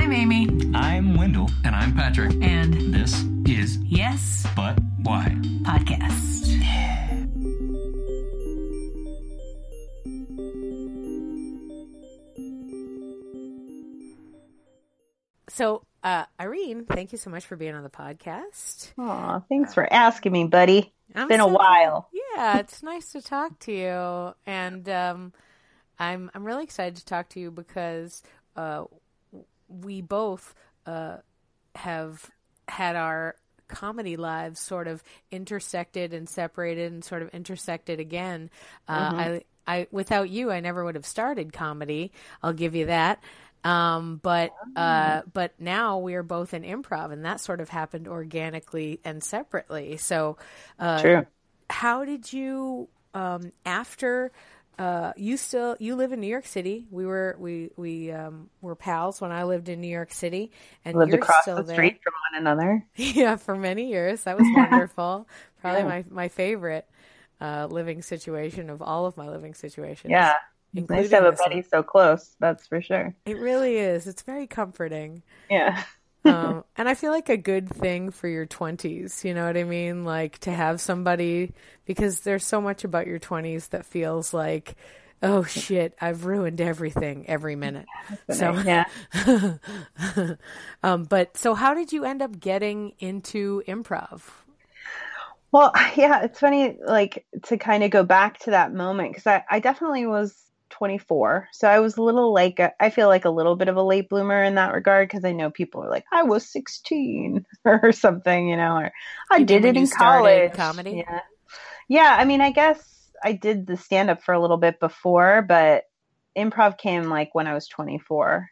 I'm Amy. I'm Wendell. And I'm Patrick. And this is Yes, But Why? Podcast. So, Irene, thank you so much for being on the podcast. Aw, thanks for asking me, buddy. It's been a so while. Yeah, it's nice to talk to you, and I'm really excited to talk to you because we both have had our comedy lives sort of intersected and separated and sort of intersected again. I without you, I never would have started comedy. I'll give you that. But now we are both in improv, and that sort of happened organically and separately. So, True. how did you, after, you live in New York City. We were pals when I lived in New York City, and Lived you're across still the there. street from one another. Yeah, for many years. That was wonderful. Probably my favorite, living situation of all of my living situations. Yeah. Nice to have a this one. buddy so close, that's for sure. It really is. It's very comforting. Yeah. And I feel like a good thing for your 20s, you know what I mean? Like to have somebody, because there's so much about your 20s that feels like, oh shit, I've ruined everything every minute. So, yeah. but so how did you end up getting into improv? Well, yeah, it's funny, like, to kind of go back to that moment, because I definitely was 24. So I was a little like, I feel like a little bit of a late bloomer in that regard, because I know people are like, I was 16 or something, you know, or I did it in college. Comedy? Yeah. Yeah. I mean, I guess I did the stand up for a little bit before, but improv came like when I was 24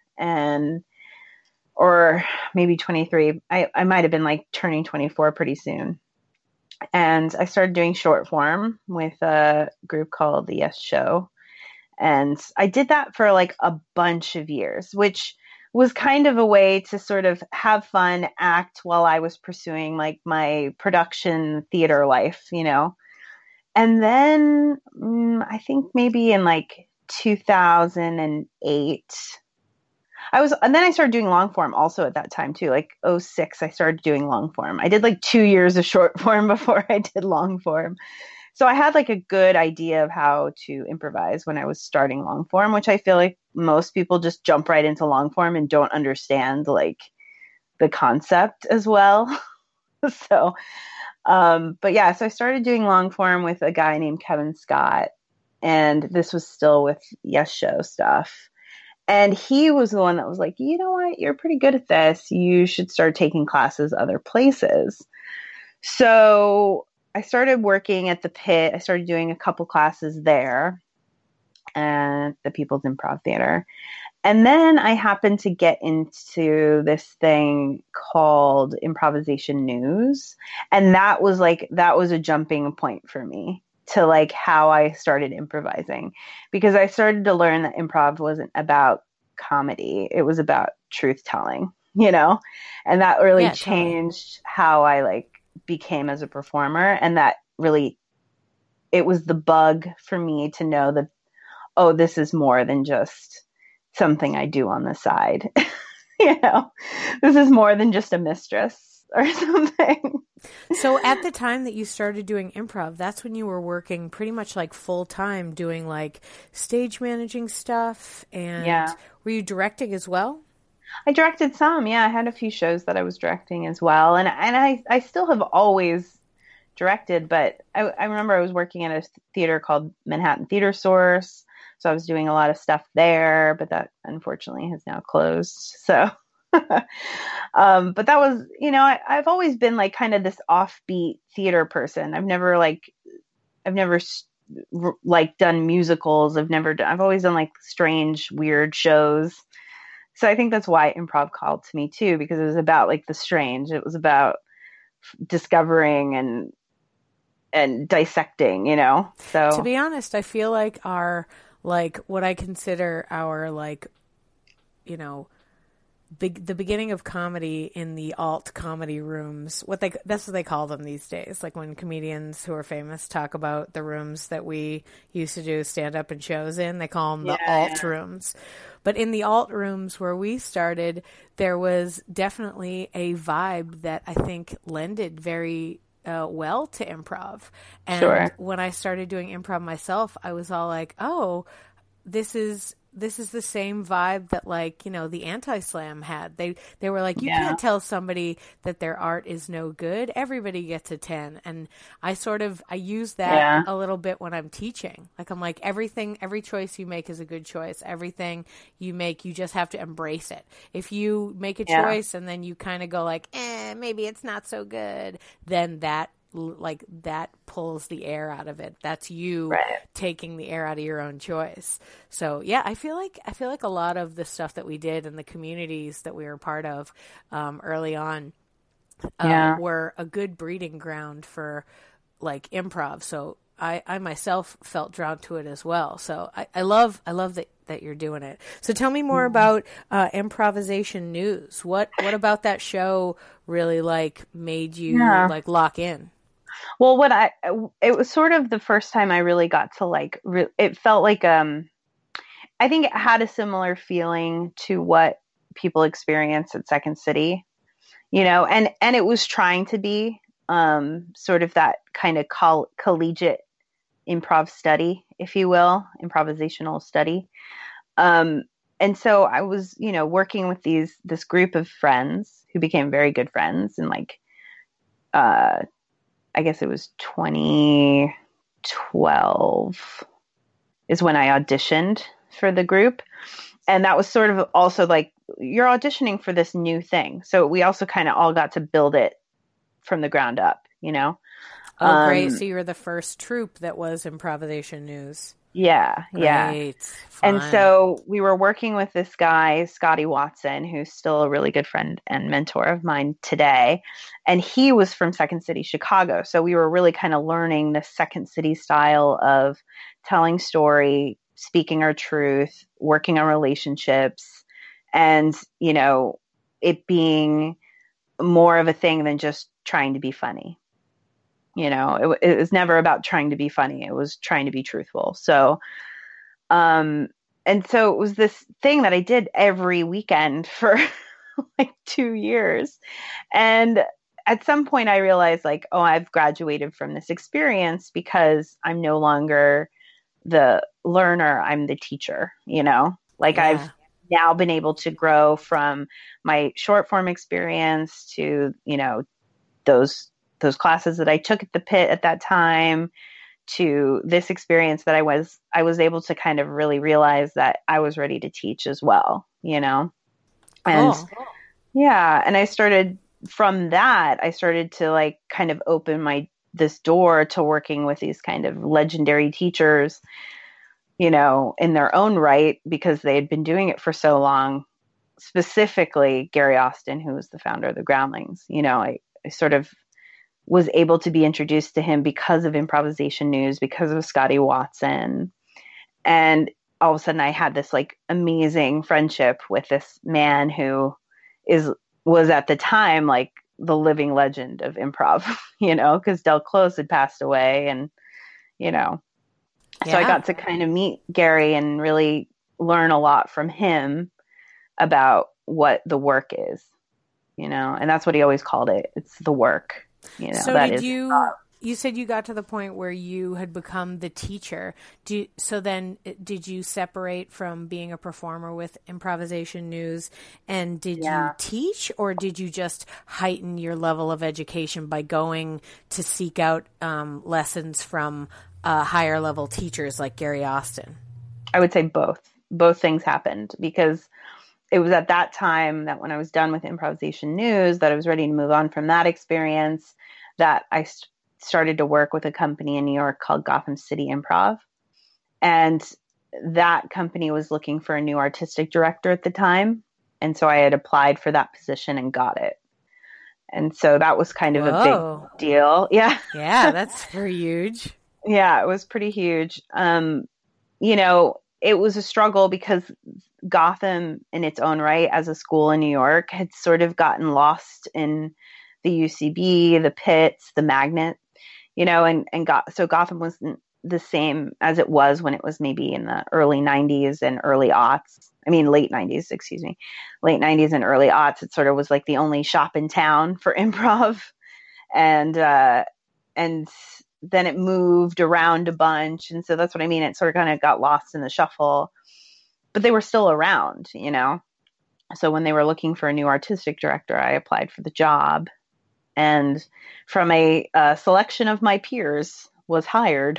or maybe 23. I might have been like turning 24 pretty soon. And I started doing short form with a group called The Yes Show. And I did that for like a bunch of years, which was kind of a way to sort of have fun, act while I was pursuing like my production theater life, you know. And then I think maybe in like 2008, and then I started doing long form also at that time too. Like 2006, I started doing long form. I did like 2 years of short form before I did long form. So I had like a good idea of how to improvise when I was starting long form, which I feel like most people just jump right into long form and don't understand like the concept as well. So, but yeah, so I started doing long form with a guy named Kevin Scott, and this was still with Yes Show stuff. And he was the one that was like, you know what, you're pretty good at this. You should start taking classes other places. So I started working at the Pit. I started doing a couple classes there at the People's Improv Theater. And then I happened to get into this thing called Improvisation News. And that was a jumping point for me to like how I started improvising, because I started to learn that improv wasn't about comedy. It was about truth telling, you know, and that really changed how I like became as a performer. And that really, it was the bug for me to know that, oh, this is more than just something I do on the side. You know, this is more than just a mistress or something. So at the time that you started doing improv, that's when you were working pretty much like full time doing like stage managing stuff. And were you directing as well? I directed some. Yeah, I had a few shows that I was directing as well. And I still have always directed, but I remember I was working at a theater called Manhattan Theater Source. So I was doing a lot of stuff there, but that unfortunately has now closed. So, but that was, you know, I've always been like kind of this offbeat theater person. I've never like done musicals. I've always done like strange, weird shows. So I think that's why improv called to me too, because it was about like the strange. It was about discovering and dissecting, you know? So to be honest, I feel like what I consider our like, you know, the beginning of comedy in the alt comedy rooms. That's what they call them these days. Like when comedians who are famous talk about the rooms that we used to do stand up and shows in, they call them the alt rooms. But in the alt rooms where we started, there was definitely a vibe that I think lended very well to improv. And when I started doing improv myself, I was all like, oh, this is the same vibe that, like, you know, the Anti-Slam had. They were like, you can't tell somebody that their art is no good. Everybody gets a 10. And I use that a little bit when I'm teaching. Like, I'm like, every choice you make is a good choice. Everything you make, you just have to embrace it. If you make a choice and then you kind of go like, maybe it's not so good, then that pulls the air out of it. That's you taking the air out of your own choice. So yeah, I feel like a lot of the stuff that we did and the communities that we were part of early on were a good breeding ground for like improv. So I myself felt drawn to it as well. So I love that you're doing it. So tell me more about Improvisation News. What about that show really like made you like lock in? Well, it was sort of the first time I really got to like, it felt like, I think it had a similar feeling to what people experience at Second City, you know, and it was trying to be, sort of that kind of collegiate improv study, if you will, improvisational study. And so I was, you know, working with this group of friends who became very good friends, and like, I guess it was 2012 is when I auditioned for the group. And that was sort of also like, you're auditioning for this new thing. So we also kind of all got to build it from the ground up, you know? Oh, great. So you were the first troupe that was Improvisation News. Yeah. Great. Yeah. Fun. And so we were working with this guy, Scotty Watson, who's still a really good friend and mentor of mine today. And he was from Second City, Chicago. So we were really kind of learning the Second City style of telling story, speaking our truth, working on relationships, and, you know, it being more of a thing than just trying to be funny. You know, it was never about trying to be funny. It was trying to be truthful. So, and so it was this thing that I did every weekend for like 2 years. And at some point I realized like, oh, I've graduated from this experience because I'm no longer the learner. I'm the teacher, you know, like I've now been able to grow from my short form experience to, you know, those classes that I took at the Pit at that time, to this experience that I was able to kind of really realize that I was ready to teach as well, you know? And and I started to like kind of open this door to working with these kind of legendary teachers, you know, in their own right, because they had been doing it for so long. Specifically Gary Austin, who was the founder of the Groundlings. You know, I sort of was able to be introduced to him because of Improvisation News, because of Scotty Watson. And all of a sudden I had this like amazing friendship with this man who was at the time like the living legend of improv, you know, because Del Close had passed away, and, you know, so I got to kind of meet Gary and really learn a lot from him about what the work is, you know, and that's what he always called it. It's the work. You know, so you said you got to the point where you had become the teacher. So then did you separate from being a performer with Improvisation News, and did you teach, or did you just heighten your level of education by going to seek out lessons from higher level teachers like Gary Austin? I would say both. Both things happened, because it was at that time that when I was done with Improvisation News, that I was ready to move on from that experience, that I started to work with a company in New York called Gotham City Improv. And that company was looking for a new artistic director at the time. And so I had applied for that position and got it. And so that was kind of a big deal. Yeah. Yeah, that's pretty huge. Yeah, it was pretty huge. You know, it was a struggle because Gotham in its own right as a school in New York had sort of gotten lost in the UCB, the pits, the magnet, so Gotham wasn't the same as it was when it was maybe in the early 90s and early aughts. I mean, late 90s, excuse me, late 90s and early aughts. It sort of was like the only shop in town for improv. And then it moved around a bunch. And so that's what I mean. It sort of kind of got lost in the shuffle, but they were still around, So when they were looking for a new artistic director, I applied for the job, and from a selection of my peers was hired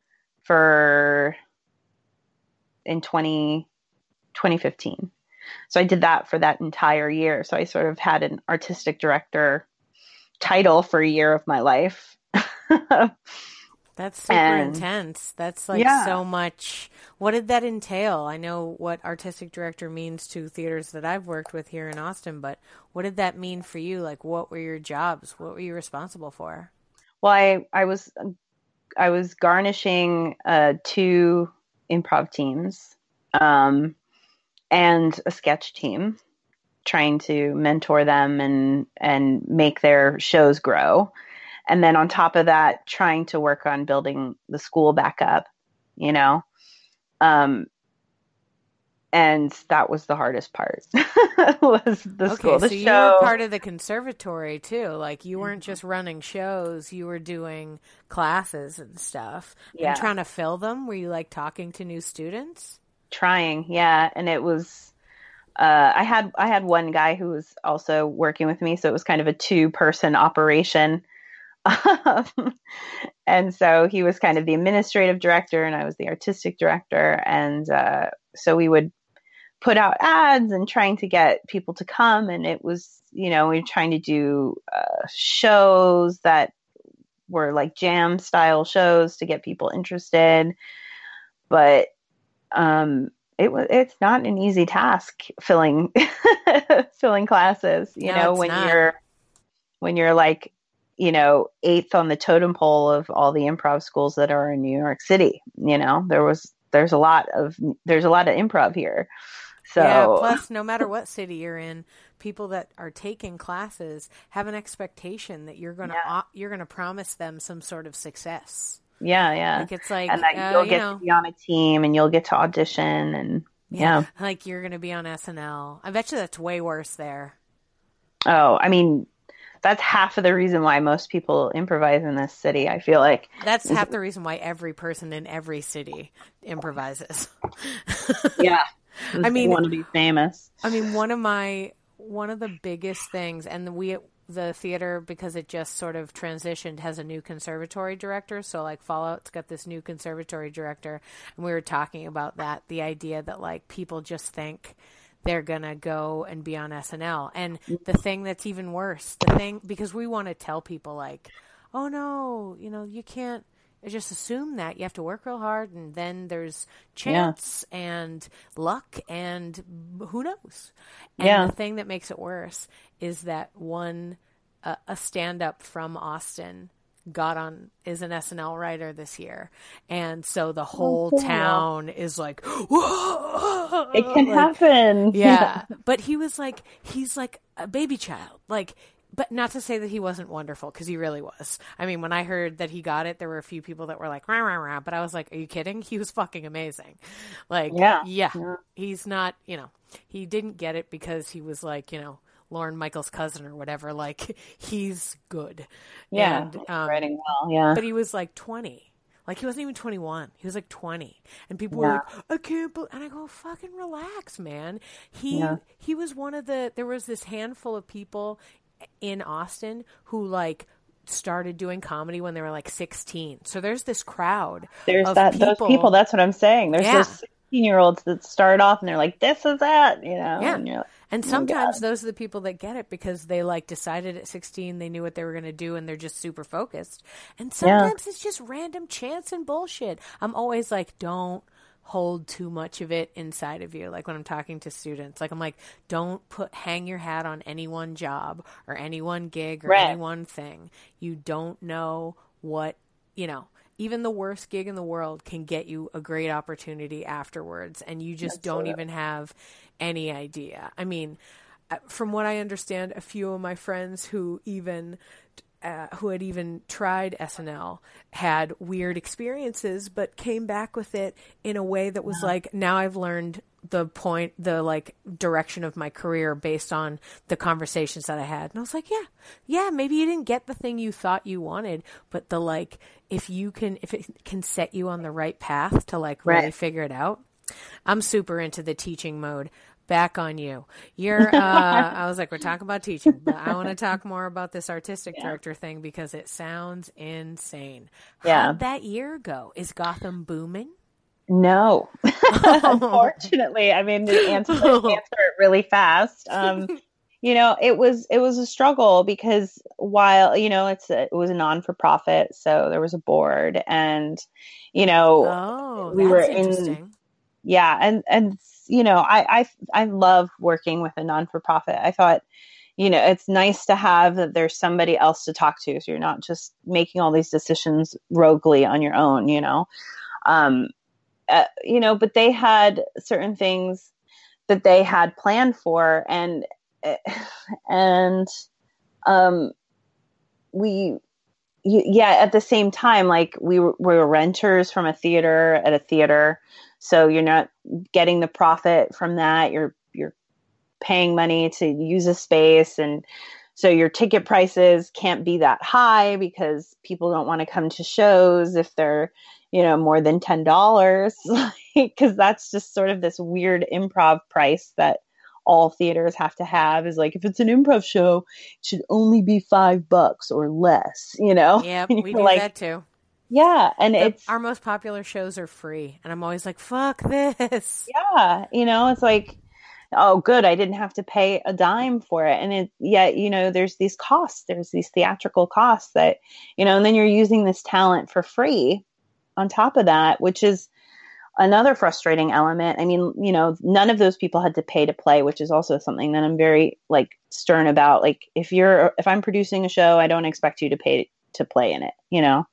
in 2015. So I did that for that entire year. So I sort of had an artistic director title for a year of my life. That's super intense. That's like so much. What did that entail? I know what artistic director means to theaters that I've worked with here in Austin, but what did that mean for you? Like, what were your jobs? What were you responsible for? Well, I was garnishing 2 improv teams and a sketch team, trying to mentor them and make their shows grow. And then on top of that, trying to work on building the school back up, and that was the hardest part was the school. So you were part of the conservatory too. Like, you weren't just running shows, you were doing classes and stuff and trying to fill them. Were you like talking to new students? Trying. Yeah. And it was, I had one guy who was also working with me. So it was kind of a 2-person operation. And so he was kind of the administrative director and I was the artistic director. And so we would put out ads and trying to get people to come. And it was, we were trying to do shows that were like jam style shows to get people interested. But it's not an easy task filling classes, when you're like, 8th on the totem pole of all the improv schools that are in New York City. There's a lot of improv here. So yeah, plus no matter what city you're in, people that are taking classes have an expectation that you're going to promise them some sort of success. Yeah. Like, it's like, and that you'll get to be on a team and you'll get to audition and like you're going to be on SNL. I bet you that's way worse there. Oh, I mean, that's half of the reason why most people improvise in this city, I feel like. That's half the reason why every person in every city improvises. Yeah. I mean, want to be famous. I mean, one of the biggest things, and the theater, because it just sort of transitioned, has a new conservatory director. So like Fallout's got this new conservatory director, and we were talking about that, the idea that like people just think they're going to go and be on SNL. And the thing that's even worse, because we want to tell people like, oh no, you can't just assume that. You have to work real hard, and then there's chance and luck and who knows. And the thing that makes it worse is that a stand-up from Austin is an SNL writer this year. And so the whole town is like, whoa! It can happen. Yeah. But he's like a baby child. Like, but not to say that he wasn't wonderful, because he really was. I mean, when I heard that he got it, there were a few people that were like, rah, rah, rah. But I was like, are you kidding? He was fucking amazing. Like, he's not, he didn't get it because he was like, Lorne Michaels' cousin or whatever. Like, he's good. Yeah. And, writing well. Yeah. But he was like 20. Like, he wasn't even 21. He was like 20. And people were like, I can't believe, and I go, fucking relax, man. He was there was this handful of people in Austin who like started doing comedy when they were like 16. So there's this crowd. Those people. That's what I'm saying. There's those 16-year-olds that start off and they're like, "This is it," Yeah. And you're like, and sometimes those are the people that get it because they like decided at 16 they knew what they were going to do and they're just super focused. And sometimes it's just random chance and bullshit. I'm always like, don't hold too much of it inside of you. Like when I'm talking to students, like I'm like, don't hang your hat on any one job or any one gig or any one thing. You don't know what, even the worst gig in the world can get you a great opportunity afterwards, and you just don't even have any idea. I mean, from what I understand, a few of my friends who had even tried SNL had weird experiences, but came back with it in a way that was like, now I've learned the like direction of my career based on the conversations that I had. And I was like, yeah, maybe you didn't get the thing you thought you wanted, but if it can set you on the right path to like really figure it out. I'm super into the teaching mode. Back on you. I was like, we're talking about teaching, but I want to talk more about this artistic director thing because it sounds insane. How'd that year go? Is Gotham booming? No, unfortunately. I mean, to answer it really fast. It was a struggle because while, it was a non-for-profit, so there was a board and, we were interesting. And I love working with a non-for-profit. I thought, it's nice to have that there's somebody else to talk to. So you're not just making all these decisions roguely on your own, but they had certain things that they had planned for. And at the same time, like we were renters from a theater. So you're not getting the profit from that. You're paying money to use a space. And so your ticket prices can't be that high because people don't want to come to shows if they're, more than $10, because that's just sort of this weird improv price that all theaters have to have is like, if it's an improv show, it should only be $5 or less, Yeah, we do that too. Yeah. And our most popular shows are free. And I'm always like, fuck this. Yeah. It's like, oh, good. I didn't have to pay a dime for it. And there's these costs, there's these theatrical costs that, and then you're using this talent for free on top of that, which is another frustrating element. I mean, none of those people had to pay to play, which is also something that I'm very like stern about. Like if I'm producing a show, I don't expect you to pay to play in it,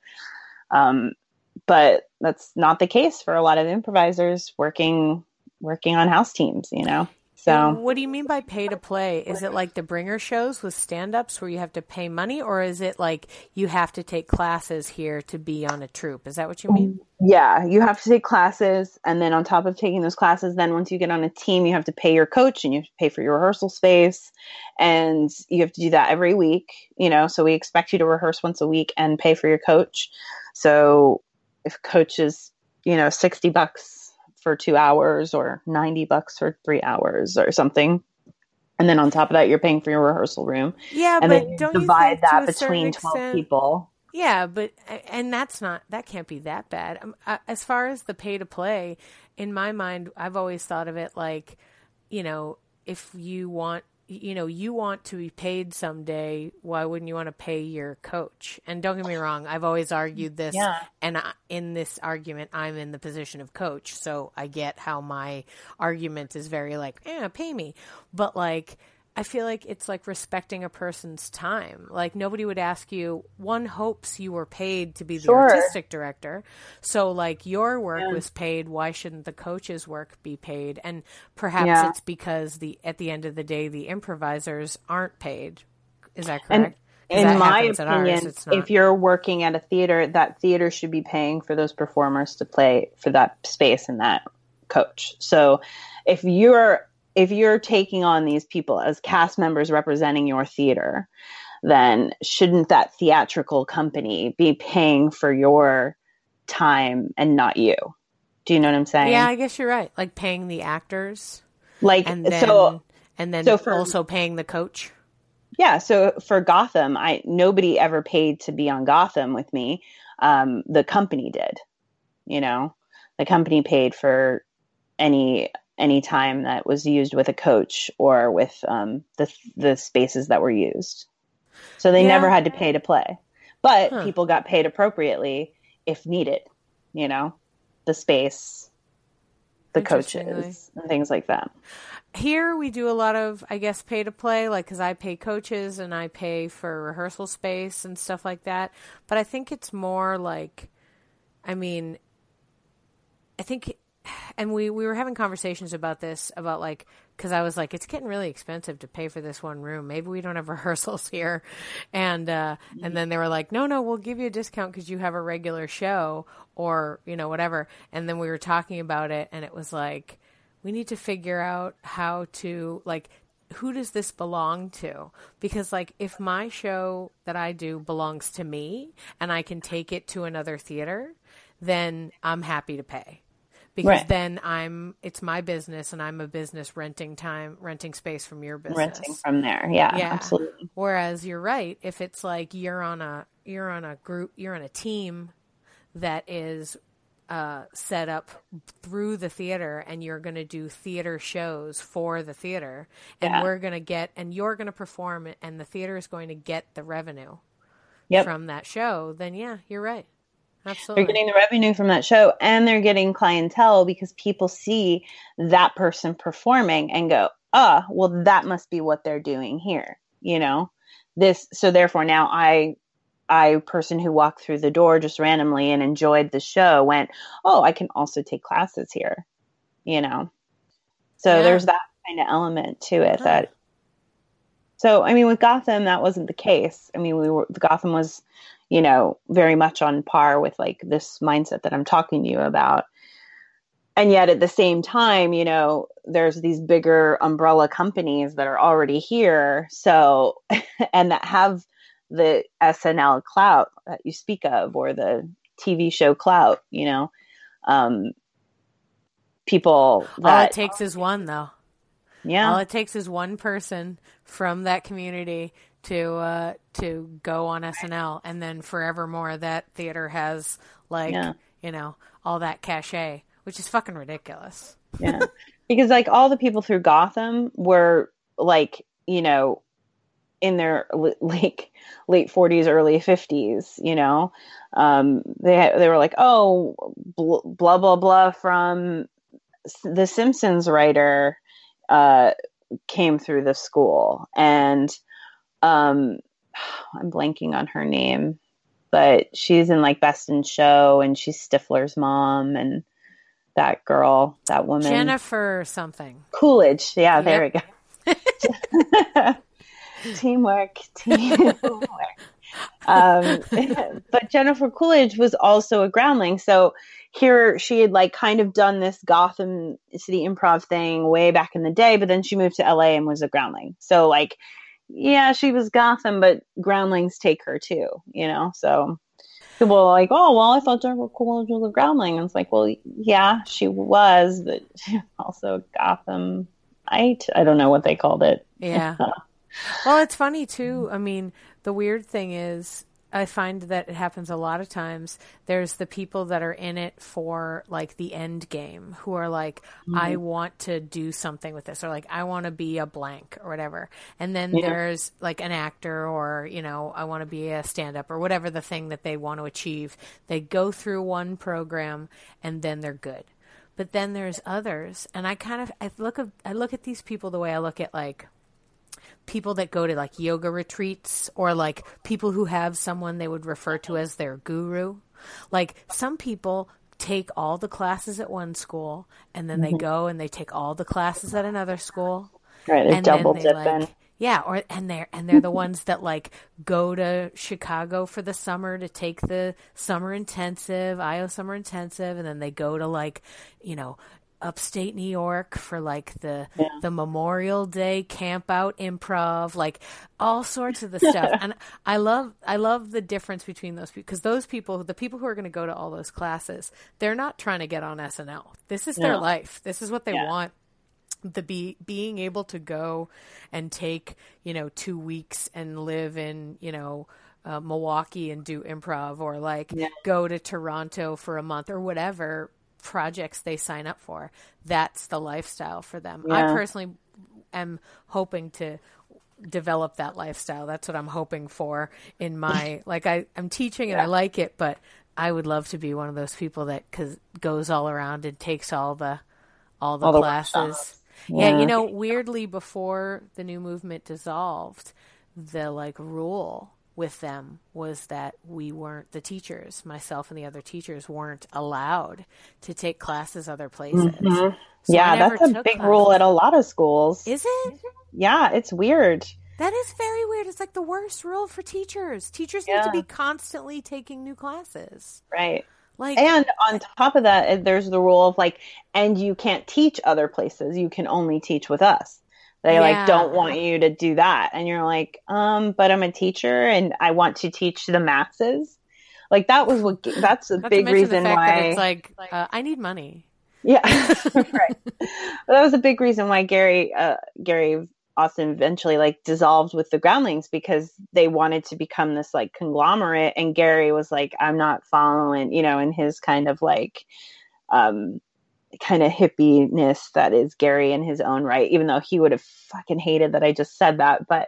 but that's not the case for a lot of improvisers working on house teams, So and what do you mean by pay to play? Is it like the bringer shows with stand-ups where you have to pay money, or is it like you have to take classes here to be on a troupe? Is that what you mean? Yeah, you have to take classes, and then on top of taking those classes, then once you get on a team, you have to pay your coach and you have to pay for your rehearsal space, and you have to do that every week, so we expect you to rehearse once a week and pay for your coach. So if coach is, $60 for 2 hours or $90 for 3 hours or something. And then on top of that, you're paying for your rehearsal room. Yeah, and but then don't divide you think that between 12 people. Yeah, and that can't be that bad. As far as the pay to play, in my mind, I've always thought of it like, if you want to be paid someday, why wouldn't you want to pay your coach? And don't get me wrong, I've always argued this, and in this argument, I'm in the position of coach, so I get how my argument is very like, pay me. But like, I feel like it's like respecting a person's time. Like nobody would ask you, one hopes you were paid to be the artistic director. So like your work was paid. Why shouldn't the coach's work be paid? And perhaps it's because at the end of the day, the improvisers aren't paid. Is that correct? In my opinion, if you're working at a theater, that theater should be paying for those performers to play for that space and that coach. So if you're taking on these people as cast members representing your theater, then shouldn't that theatrical company be paying for your time and not you? Do you know what I'm saying? Yeah, I guess you're right. Like paying the actors, and then also paying the coach. Yeah. So for Gotham, nobody ever paid to be on Gotham with me. The company did. The company paid for any time that was used with a coach or with the spaces that were used. So they never had to pay to play, but people got paid appropriately if needed, the space, the coaches and things like that. Here we do a lot of, I guess, pay to play, like, because I pay coaches and I pay for rehearsal space and stuff like that. But I think it's more like I mean, I think, and we were having conversations about this, about like, because I was like, it's getting really expensive to pay for this one room. Maybe we don't have rehearsals here. And then they were like, no, we'll give you a discount because you have a regular show, or, you know, whatever. And then we were talking about it, and it was like, we need to figure out how to, like, who does this belong to? Because, like, if my show that I do belongs to me and I can take it to another theater, then I'm happy to pay. Because then it's my business, and I'm a business renting space from your business. Renting from there. Yeah, absolutely. Whereas you're right. If it's like you're on a team that is set up through the theater, and you're going to do theater shows for the theater, and you're going to perform it, and the theater is going to get the revenue from that show, then yeah, you're right. Absolutely. They're getting the revenue from that show, and they're getting clientele because people see that person performing and go, well, that must be what they're doing here. You know, so therefore now I, person who walked through the door just randomly and enjoyed the show, went, I can also take classes here, you know? So there's that kind of element to it so, I mean, with Gotham, that wasn't the case. I mean, Gotham was, you know, very much on par with like this mindset that I'm talking to you about. And yet at the same time, you know, there's these bigger umbrella companies that are already here. So, and that have the SNL clout that you speak of, or the TV show clout, you know, people that... All it takes is one, though. Yeah. All it takes is one person from that community to go on SNL, and then forevermore that theater has like, you know, all that cachet, which is fucking ridiculous. Yeah. Because like all the people through Gotham were like, you know, in their like late 40s, early 50s, you know, they were like, blah, blah, blah from the Simpsons writer, came through the school, and I'm blanking on her name, but she's in like Best in Show, and she's Stifler's mom, and that girl, that woman, Jennifer something Coolidge. Yeah, there we go. Teamwork. But Jennifer Coolidge was also a groundling. So here she had like kind of done this Gotham City Improv thing way back in the day, but then she moved to LA and was a groundling. So like, yeah, she was Gotham, but groundlings take her too, you know? So people are like, I thought Jennifer Coolidge was a groundling. And it's like, well, yeah, she was, but she was also Gothamite. I don't know what they called it. Yeah. Well, it's funny too. I mean, the weird thing is, I find that it happens a lot of times. There's the people that are in it for like the end game, who are like, I want to do something with this, or like, I want to be a blank or whatever. And then there's like an actor, or, you know, I want to be a stand-up, or whatever the thing that they want to achieve. They go through one program and then they're good. But then there's others. And I look at these people the way I look at like people that go to like yoga retreats, or like people who have someone they would refer to as their guru. Like some people take all the classes at one school, and then they go and they take all the classes at another school. Right, they're double dipping. Like, yeah, and they're the ones that like go to Chicago for the summer to take the summer intensive, IO summer intensive, and then they go to like, you know, upstate New York for like the Memorial Day camp out improv, like all sorts of the stuff. And I love the difference between those people, because those people, the people who are going to go to all those classes, they're not trying to get on SNL. This is their life. This is what they want. Being able to go and take, you know, 2 weeks and live in, you know, Milwaukee and do improv, or like go to Toronto for a month, or whatever projects they sign up for. That's the lifestyle for them. I personally am hoping to develop that lifestyle. That's what I'm hoping for in my, like I'm teaching and I like it, but I would love to be one of those people that goes all around and takes all the classes. Yeah, you know, weirdly, before the new movement dissolved, the like rule with them was that the teachers, myself and the other teachers, weren't allowed to take classes other places. Mm-hmm. So I Yeah, never that's a took big classes. rule at a lot of schools. Is it? Yeah, it's weird. That is very weird. It's like the worst rule for teachers. Teachers need to be constantly taking new classes. Right. Like, and on top of that, there's the rule of like, and you can't teach other places. You can only teach with us. They like don't want you to do that. And you're like, but I'm a teacher and I want to teach the masses. Like that's a big reason why that it's like, I need money. Yeah. Right. That was a big reason why Gary Austin eventually like dissolved with the Groundlings, because they wanted to become this like conglomerate. And Gary was like, I'm not following, in his kind of like, kind of hippie-ness that is Gary in his own right, even though he would have fucking hated that I just said that. But,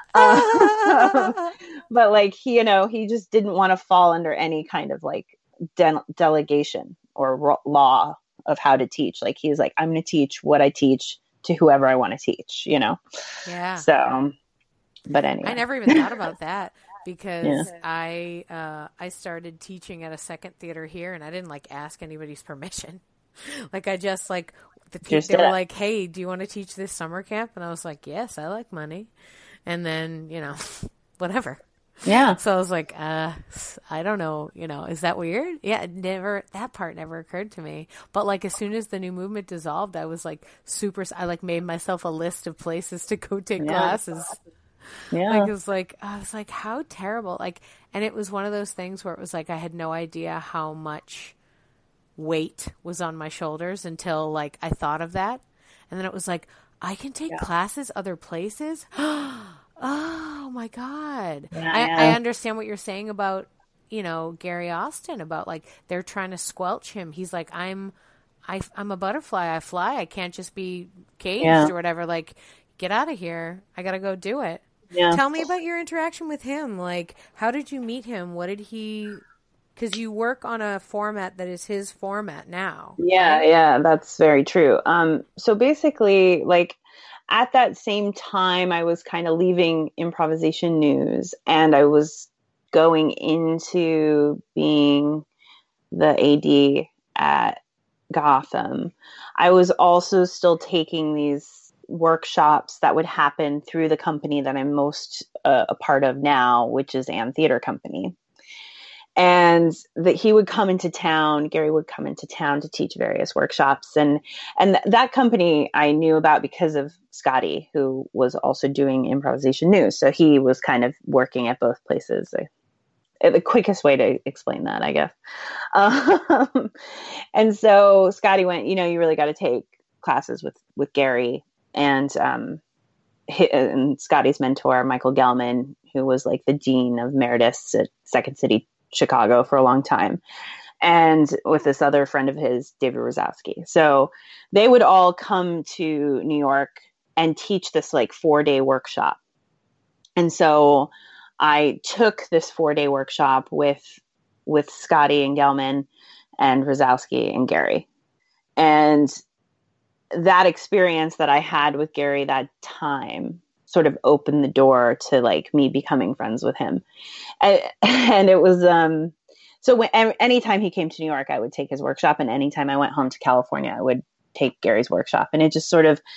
but like, he just didn't want to fall under any kind of like delegation or law of how to teach. Like, he's like, I'm going to teach what I teach to whoever I want to teach, Yeah. So, but anyway. I never even thought about that. Because I started teaching at a second theater here, and I didn't like ask anybody's permission. Like, I just like they were like, "Hey, do you want to teach this summer camp?" And I was like, "Yes, I like money." And then whatever. Yeah. So I was like, I don't know, is that weird? Yeah, that part never occurred to me. But like, as soon as the new movement dissolved, I was like I like made myself a list of places to go take classes. Yeah. I was like, how terrible. Like, and it was one of those things where it was like, I had no idea how much weight was on my shoulders until like I thought of that. And then it was like, I can take classes other places. Oh my God. I understand what you're saying about, Gary Austin, about like, they're trying to squelch him. He's like, I'm a butterfly. I fly. I can't just be caged or whatever. Like, get out of here. I got to go do it. Yeah. Tell me about your interaction with him. Like, how did you meet him? What did he... Because you work on a format that is his format now. Yeah, right? Yeah, that's very true. So basically, like, at that same time, I was kind of leaving Improvisation News, and I was going into being the AD at Gotham. I was also still taking these workshops that would happen through the company that I'm most a part of now, which is Ann Theater Company. And that he would come into town, Gary would come into town to teach various workshops. And that company I knew about because of Scotty, who was also doing Improvisation News. So he was kind of working at both places. The quickest way to explain that, I guess. And so Scotty went, you really got to take classes with Gary. And Scotty's mentor, Michael Gelman, who was like the dean of Meredith's at Second City, Chicago for a long time, and with this other friend of his, David Rosowski. So they would all come to New York and teach this like 4-day workshop. And so I took this 4-day workshop with Scotty and Gelman and Rosowski and Gary. And that experience that I had with Gary that time sort of opened the door to like me becoming friends with him. And it was, so anytime he came to New York, I would take his workshop. And anytime I went home to California, I would take Gary's workshop. And it just sort of,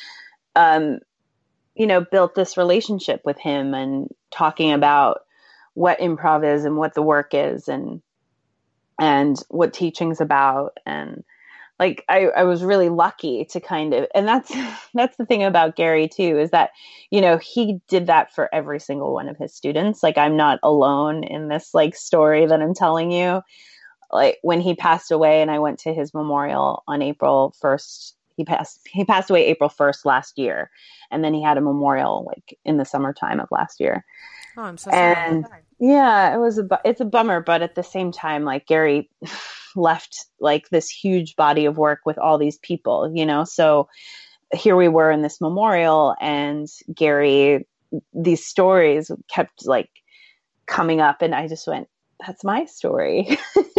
built this relationship with him and talking about what improv is and what the work is and what teaching's about. And like, I was really lucky to kind of, and that's the thing about Gary too, is that, he did that for every single one of his students. Like, I'm not alone in this like story that I'm telling you. Like, when he passed away and I went to his memorial on April 1st, he passed away April 1st last year. And then he had a memorial like in the summertime of last year. Oh, I'm so sorry. And yeah, it's a bummer, but at the same time, like, Gary left like this huge body of work with all these people, so here we were in this memorial, and Gary, these stories kept like coming up, and I just went, that's my story.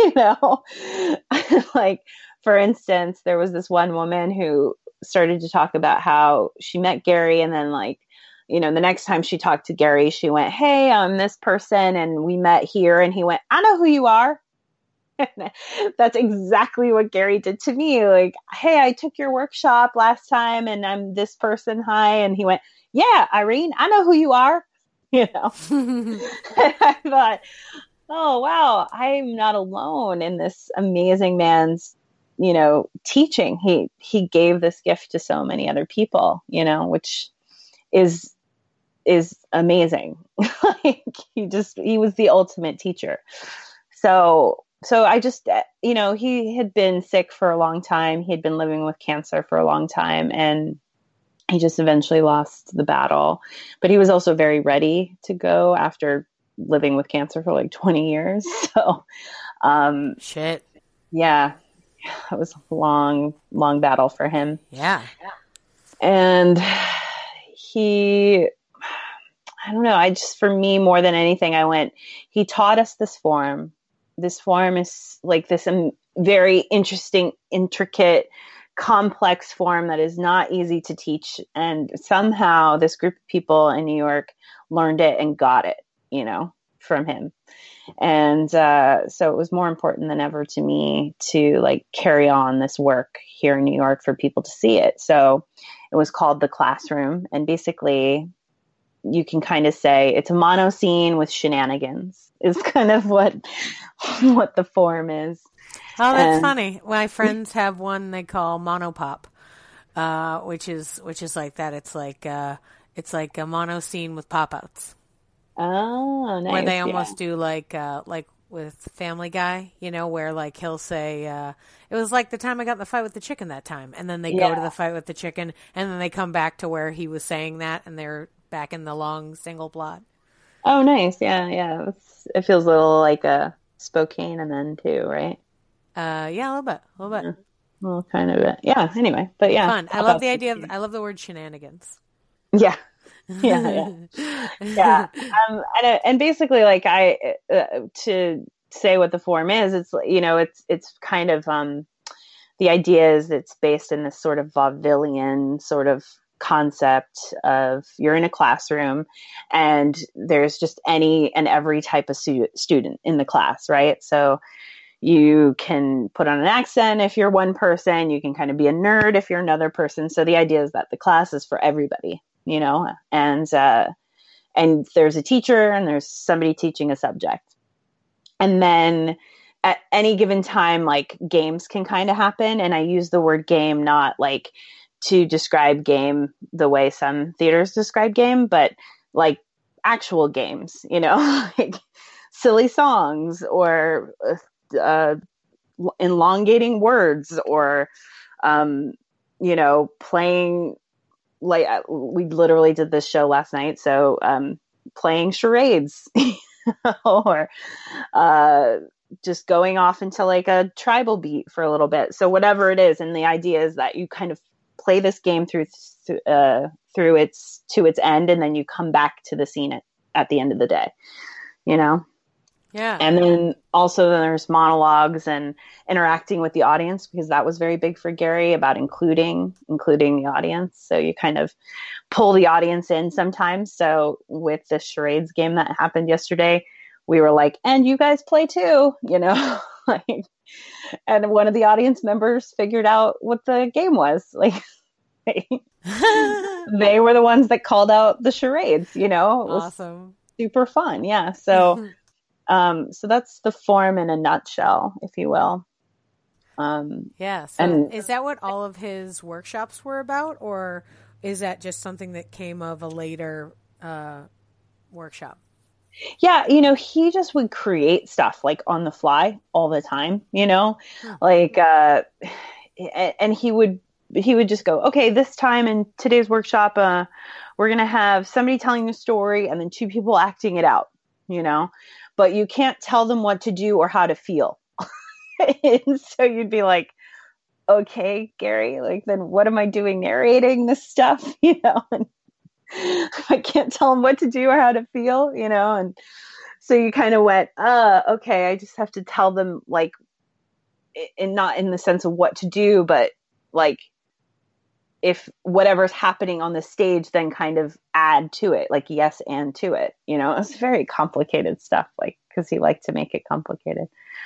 Like, for instance, there was this one woman who started to talk about how she met Gary, and then like, the next time she talked to Gary, she went, "Hey, I'm this person and we met here." And he went, "I know who you are." That's exactly what Gary did to me. Like, "Hey, I took your workshop last time and I'm this person. Hi." And he went, "Yeah, Irene, I know who you are." And I thought, oh, wow, I'm not alone in this amazing man's, teaching. He gave this gift to so many other people, which is amazing. Like, he was the ultimate teacher. So I just, he had been sick for a long time. He had been living with cancer for a long time, and he just eventually lost the battle. But he was also very ready to go after living with cancer for like 20 years. So, shit. Yeah, it was a long, long battle for him. Yeah. And I don't know, for me, more than anything, he taught us this form. This form is like this very interesting, intricate, complex form that is not easy to teach. And somehow this group of people in New York learned it and got it, from him. And so it was more important than ever to me to like carry on this work here in New York for people to see it. So it was called The Classroom. And basically you can kind of say it's a mono scene with shenanigans is kind of what the form is. Oh, that's funny. My friends have one they call monopop, which is like that. It's like a mono scene with pop outs. Oh, nice. Where they almost do like with Family Guy, where like he'll say, it was like the time I got in the fight with the chicken that time. And then they go to the fight with the chicken, and then they come back to where he was saying that, and they're back in the long single plot. Oh, nice. Yeah. It feels a little like a Spokane and then too, right? Yeah, a little bit. Well, kind of it. Yeah. Anyway, but yeah. Fun. I love the idea I love the word shenanigans. Yeah. Yeah. And basically, like to say what the form is, it's kind of, the idea is it's based in this sort of vaudevillian sort of concept of you're in a classroom and there's just any and every type of student in the class, right? So you can put on an accent if you're one person, you can kind of be a nerd if you're another person. So the idea is that the class is for everybody, and there's a teacher and there's somebody teaching a subject. And then at any given time, like games can kind of happen. And I use the word game, not like to describe game the way some theaters describe game, but like actual games, like silly songs or elongating words or, playing, like we literally did this show last night. So playing charades or just going off into like a tribal beat for a little bit. So whatever it is. And the idea is that you kind of play this game through its end, and then you come back to the scene at the end of the day, Yeah. And then also there's monologues and interacting with the audience, because that was very big for Gary about including the audience. So you kind of pull the audience in sometimes. So with the charades game that happened yesterday, we were like, and you guys play too, like, and one of the audience members figured out what the game was. Like they were the ones that called out the charades, It was awesome. Super fun. Yeah. So so that's the form in a nutshell, if you will. Yeah. So is that what all of his workshops were about, or is that just something that came of a later workshop? Yeah, he just would create stuff like on the fly all the time, like and he would just go, okay, this time in today's workshop, we're going to have somebody telling the story and then two people acting it out, but you can't tell them what to do or how to feel. And so you'd be like, okay, Gary, like, then what am I doing narrating this stuff, and I can't tell them what to do or how to feel, and so you kind of went, okay, I just have to tell them, like, not in the sense of what to do, but like if whatever's happening on the stage then kind of add to it, like yes and to it, it's very complicated stuff, like because he liked to make it complicated.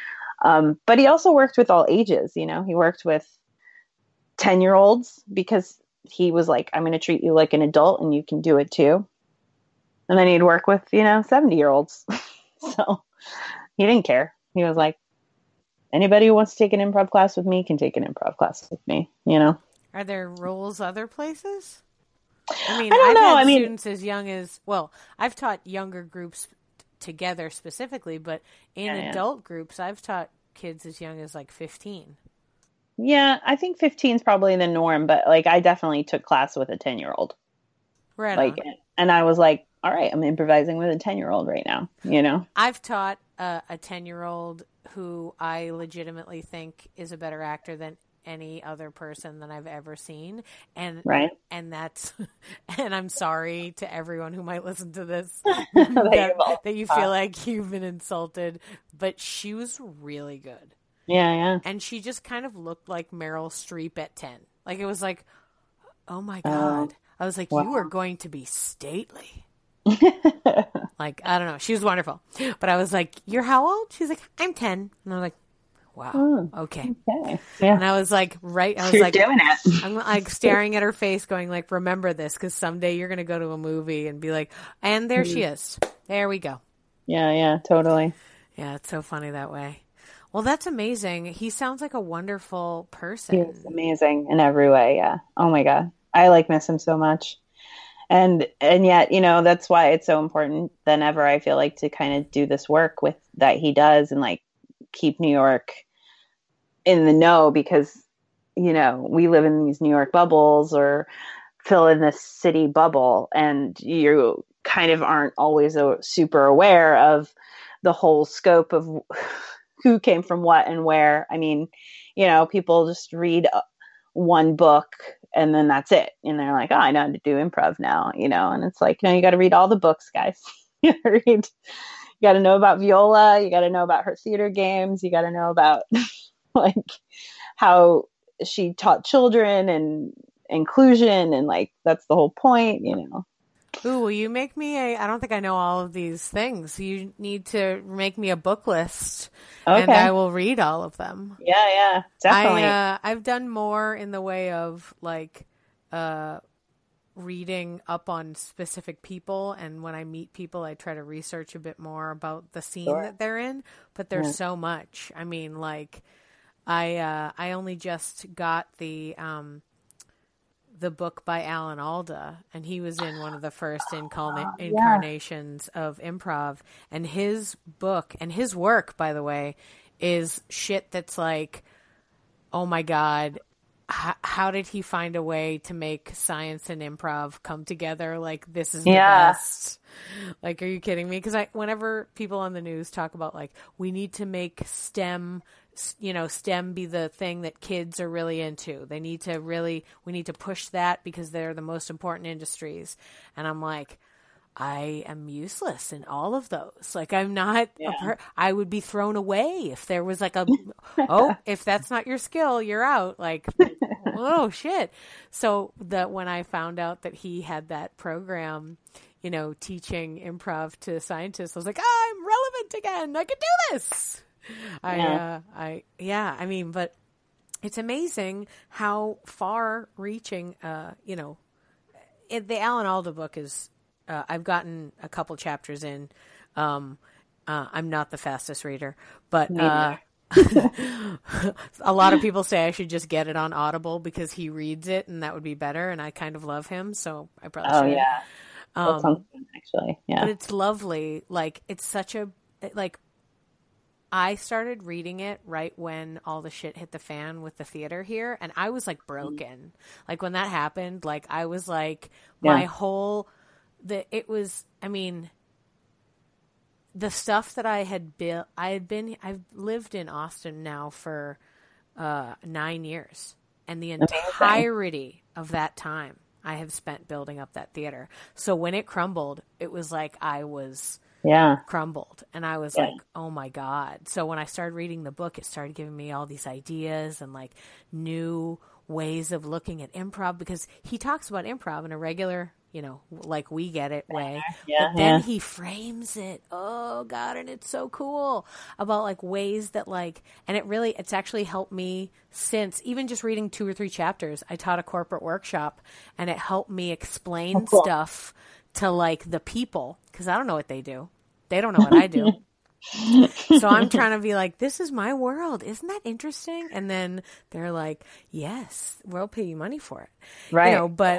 But he also worked with all ages. He worked with 10-year-olds because he was like, I'm going to treat you like an adult and you can do it too. And then he'd work with 70-year-olds. So he didn't care. He was like, anybody who wants to take an improv class with me can take an improv class with me. Are there rules other places? I mean, I don't know. Had students as young as, well, I've taught younger groups together specifically, but in adult groups, I've taught kids as young as like 15. Yeah, I think 15 is probably the norm, but like I definitely took class with a 10-year-old. Right. Like, and I was like, all right, I'm improvising with a 10-year-old right now, I've taught a 10-year-old who I legitimately think is a better actor than any other person that I've ever seen. And that's, and I'm sorry to everyone who might listen to this, that you feel like you've been insulted, but she was really good. Yeah. And she just kind of looked like Meryl Streep at 10. Like, it was like, oh my God. I was like, wow. You are going to be stately. Like, I don't know. She was wonderful. But I was like, you're how old? She's like, I'm 10. And I was like, wow. Okay. Yeah. And I was like, right. I was like, doing it. I'm like staring at her face going like, remember this, because someday you're going to go to a movie and be like, and there she is. There we go. Yeah, totally. Yeah, it's so funny that way. Well, that's amazing. He sounds like a wonderful person. He's amazing in every way. Yeah. Oh my God. I miss him so much. And yet, that's why it's so important than ever, I feel like, to kind of do this work with that he does and like keep New York in the know, because, we live in these New York bubbles or fill in this city bubble, and you kind of aren't always super aware of the whole scope of who came from what and where. I mean, people just read one book and then that's it. And they're like, oh, I know how to do improv now, and it's like, no, you got to read all the books, guys. You got to know about Viola. You got to know about her theater games. You got to know about like how she taught children and inclusion. And like, that's the whole point, Ooh, will you make me I don't think I know all of these things. You need to make me a book list, and I will read all of them. Yeah, definitely. I've done more in the way of like reading up on specific people, and when I meet people, I try to research a bit more about the scene that they're in. But there's so much. I mean, like I only just got the book by Alan Alda, and he was in one of the first incarnations of improv, and his book and his work, by the way, is shit that's like, oh my God, how did he find a way to make science and improv come together? Like, this is the best. Like, are you kidding me? Because whenever people on the news talk about like, we need to make STEM be the thing that kids are really into. We need to push that because they're the most important industries. And I'm like, I am useless in all of those. Like, I'm not, I would be thrown away if there was like if that's not your skill, you're out. Like, oh shit. So when I found out that he had that program, teaching improv to scientists, I was like, I'm relevant again. I can do this. I mean, but it's amazing how far reaching, the Alan Alda book is, I've gotten a couple chapters in. I'm not the fastest reader, but, a lot of people say I should just get it on Audible because he reads it and that would be better. And I kind of love him. So I probably should. Oh yeah. That sounds good, actually. Yeah. But it's lovely. Like, it's such a, like, I started reading it right when all the shit hit the fan with the theater here, and I was like broken. Like, when that happened, like, I was like, my whole, the stuff that I had built, I've lived in Austin now for 9 years, and the entirety of that time I have spent building up that theater. So when it crumbled, it was like I was crumbled. And I was like, oh my God. So when I started reading the book, it started giving me all these ideas and like new ways of looking at improv, because he talks about improv in a regular, like we get it way. Yeah, but then he frames it. Oh God. And it's so cool about like ways that like, and it's actually helped me since even just reading 2 or 3 chapters. I taught a corporate workshop and it helped me explain stuff to like the people. 'Cause I don't know what they do. They don't know what I do. So I'm trying to be like, this is my world. Isn't that interesting? And then they're like, yes, we'll pay you money for it. Right. But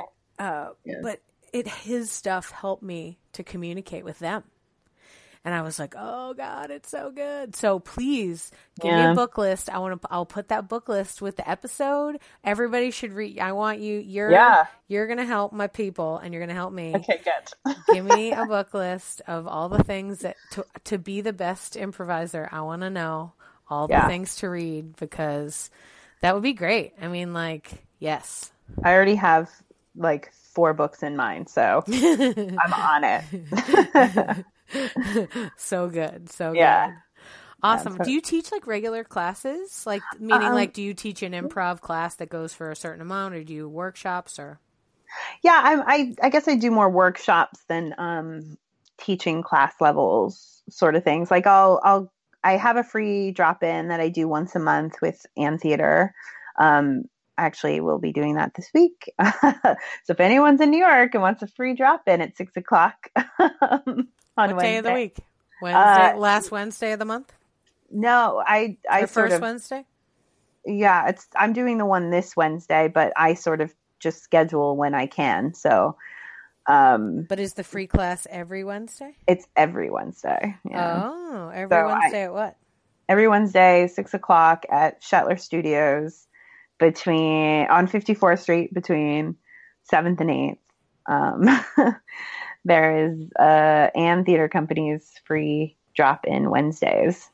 his stuff helped me to communicate with them. And I was like, oh God, it's so good. So please give me a book list. I'll put that book list with the episode. Everybody should read. I want you're going to help my people and you're going to help me. Okay, good. Give me a book list of all the things that to be the best improviser. I want to know all the things to read, because that would be great. I mean, like, yes. I already have like 4 books in mind, so I'm on it. So good. Awesome. Do you teach like regular classes? Like meaning like, do you teach an improv class that goes for a certain amount, or do you workshops or? Yeah, I guess I do more workshops than teaching class levels sort of things. Like I have a free drop-in that I do once a month with Ann Theater. Actually, we'll be doing that this week. So if anyone's in New York and wants a free drop-in at 6:00 on what Wednesday. Day of the week? Wednesday, last Wednesday of the month? No, I first Wednesday? Yeah, I'm doing the one this Wednesday, but I sort of just schedule when I can. So, but is the free class every Wednesday? It's every Wednesday. Yeah. Oh, Wednesday at what? Every Wednesday, 6:00 at Shetler Studios on 54th Street between 7th and 8th. There is Ann Theater Company's free drop-in Wednesdays.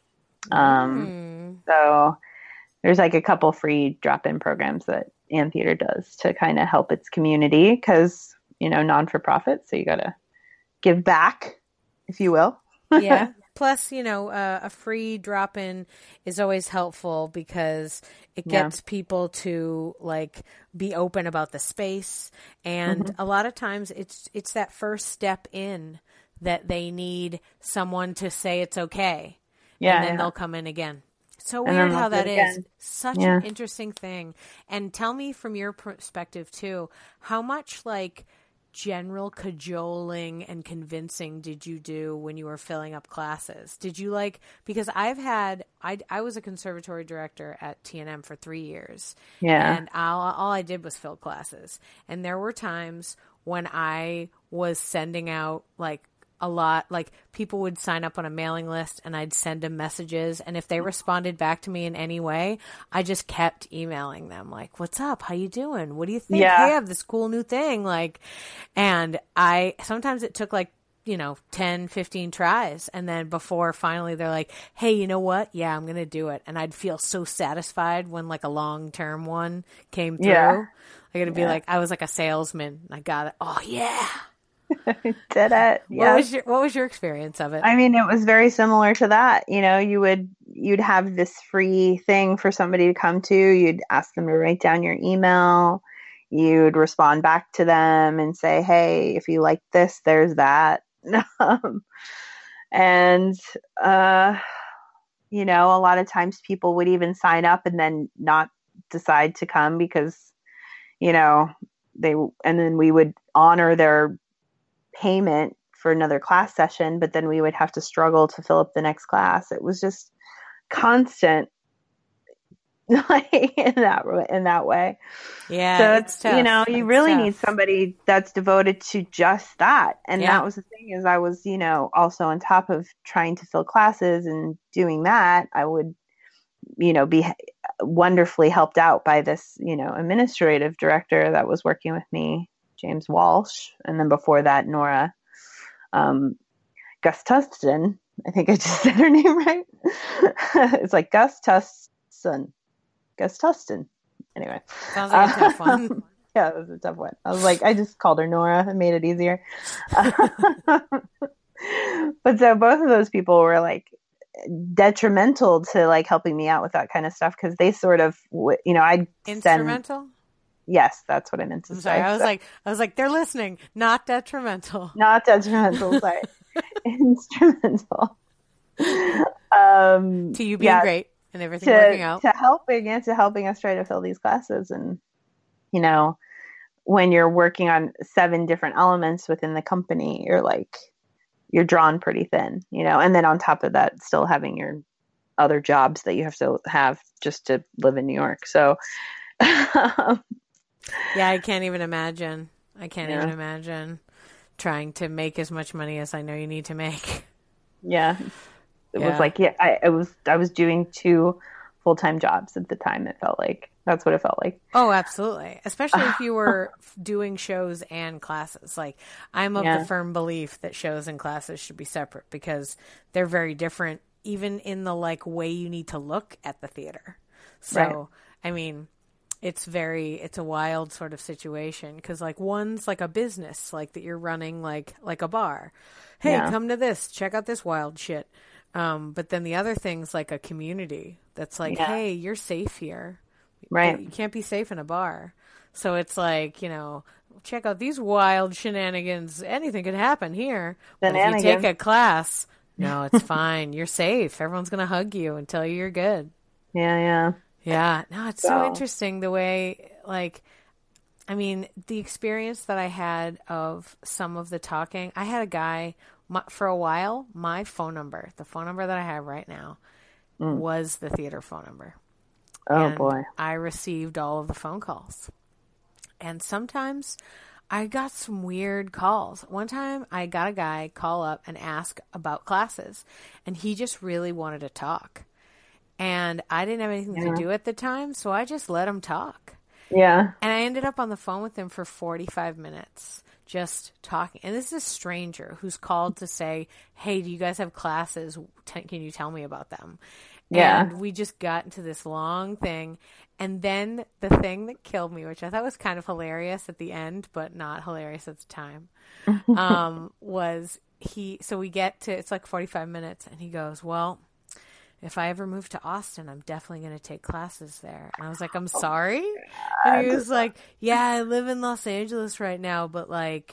So there's like a couple free drop-in programs that Ann Theater does to kind of help its community, because, non-for-profit. So you got to give back, if you will. Yeah. Plus, a free drop-in is always helpful because it gets people to like be open about the space. And a lot of times it's that first step in that they need someone to say it's okay. Yeah. And then they'll come in again. So weird how that is. Such an interesting thing. And tell me from your perspective too, how much like general cajoling and convincing did you do when you were filling up classes? Did you because I was a conservatory director at TNM for 3 years. Yeah. And all I did was fill classes. And there were times when I was sending out a lot, people would sign up on a mailing list and I'd send them messages. And if they responded back to me in any way, I just kept emailing them what's up? How you doing? What do you think? Yeah. Hey, I have this cool new thing. And sometimes it took 10, 15 tries. And then before finally they're like, hey, you know what? Yeah, I'm going to do it. And I'd feel so satisfied when a long-term one came through. Yeah. It'd be I was like a salesman. I got it. Oh yeah. Did it. Yeah. What was your experience of it? I mean, it was very similar to that. You'd have this free thing for somebody to come to. You'd ask them to write down your email. You'd respond back to them and say, hey, if you like this, there's that. And, a lot of times people would even sign up and then not decide to come because, and then we would honor their payment for another class session, but then we would have to struggle to fill up the next class. It was just constant in that way. Yeah. So it's tough. You really need somebody that's devoted to just that. And that was the thing is I was, also on top of trying to fill classes and doing that, I would, be wonderfully helped out by this, administrative director that was working with me, James Walsh, and then before that, Nora Gustuston. I think I just said her name right. It's Gustuston. Anyway. Sounds like a tough one. Yeah, it was a tough one. I was I just called her Nora and made it easier. But so both of those people were Instrumental? detrimental to helping me out with that kind of stuff because they sort of, I'd Instrumental? Yes, that's what I meant to I'm say. sorry. I was So, like, they're listening, not detrimental. not detrimental, sorry. Instrumental. To you being Yeah, great and everything working out. to helping us try to fill these classes. And, you know, when you're working on 7 different elements within the company, you're drawn pretty thin, and then on top of that, still having your other jobs that you have to have just to live in New York. So, Yeah, I can't even imagine. I can't Yeah. even imagine trying to make as much money as I know you need to make. yeah, it was Yeah. like, I was doing 2 full-time jobs at the time. That's what it felt like. Oh, absolutely. Especially if you were doing shows and classes. Like, I'm of Yeah. the firm belief that shows and classes should be separate because they're very different, even in the way you need to look at the theater. So, Right. I mean, it's a wild sort of situation because one's like a business, that you're running like a bar. Hey, Yeah. come to this, check out this wild shit. But then the other thing's like a community that's like, Yeah. hey, you're safe here. Right. You can't be safe in a bar. So it's check out these wild shenanigans. Anything could happen here. But if you take Shenanigans. a class, no, it's fine. You're safe. Everyone's going to hug you and tell you you're good. Yeah. Yeah. No, it's so So- interesting the way, the experience that I had of some of the talking. I had a guy, for a while, my phone number, the phone number that I have right now, was the theater phone number. Oh, And boy. I received all of the phone calls. And sometimes I got some weird calls. One time I got a guy call up and ask about classes, and he just really wanted to talk. And I didn't have anything to do at the time, so I just let him talk. Yeah. And I ended up on the phone with him for 45 minutes just talking. And this is a stranger who's called to say, hey, do you guys have classes? Can you tell me about them? Yeah. And we just got into this long thing. And then the thing that killed me, which I thought was kind of hilarious at the end, but not hilarious at the time, was so we get to, it's like 45 minutes, and he goes, well, if I ever move to Austin, I'm definitely going to take classes there. And I was like, I'm sorry. And he was like, yeah, I live in Los Angeles right now, but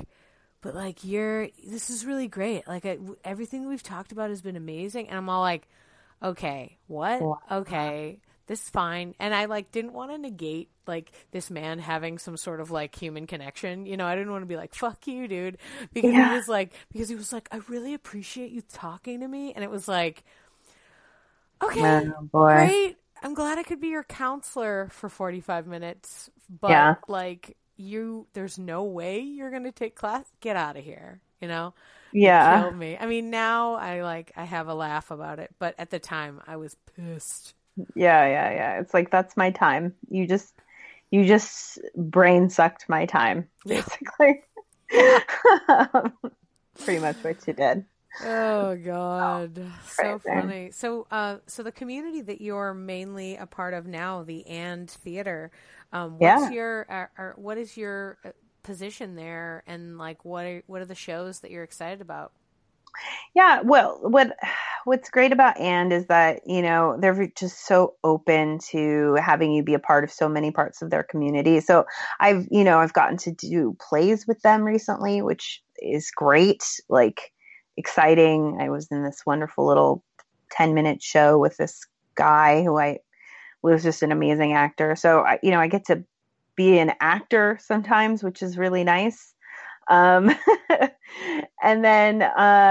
this is really great. Everything we've talked about has been amazing. And I'm all like, okay, what? Wow. Okay, this is fine. And I didn't want to negate this man having some sort of human connection. I didn't want to be like, fuck you, dude. Because he was like, I really appreciate you talking to me. And it was like, okay, Oh, boy. great. I'm glad I could be your counselor for 45 minutes. But Yeah. there's no way you're going to take class. Get out of here. Yeah. It killed me. I mean, now I have a laugh about it, but at the time I was pissed. Yeah. It's like, that's my time. You just brain sucked my time, basically. Pretty much what you did. Oh God, so Crazy. funny. So the community that you're mainly a part of now, the And Theater, what's what is your position there, and what are the shows that you're excited about? Yeah, well, what's great about And is that, they're just so open to having you be a part of so many parts of their community. So I've gotten to do plays with them recently, which is great, exciting. I was in this wonderful little 10-minute show with this guy who was just an amazing actor. So I get to be an actor sometimes, which is really nice. And then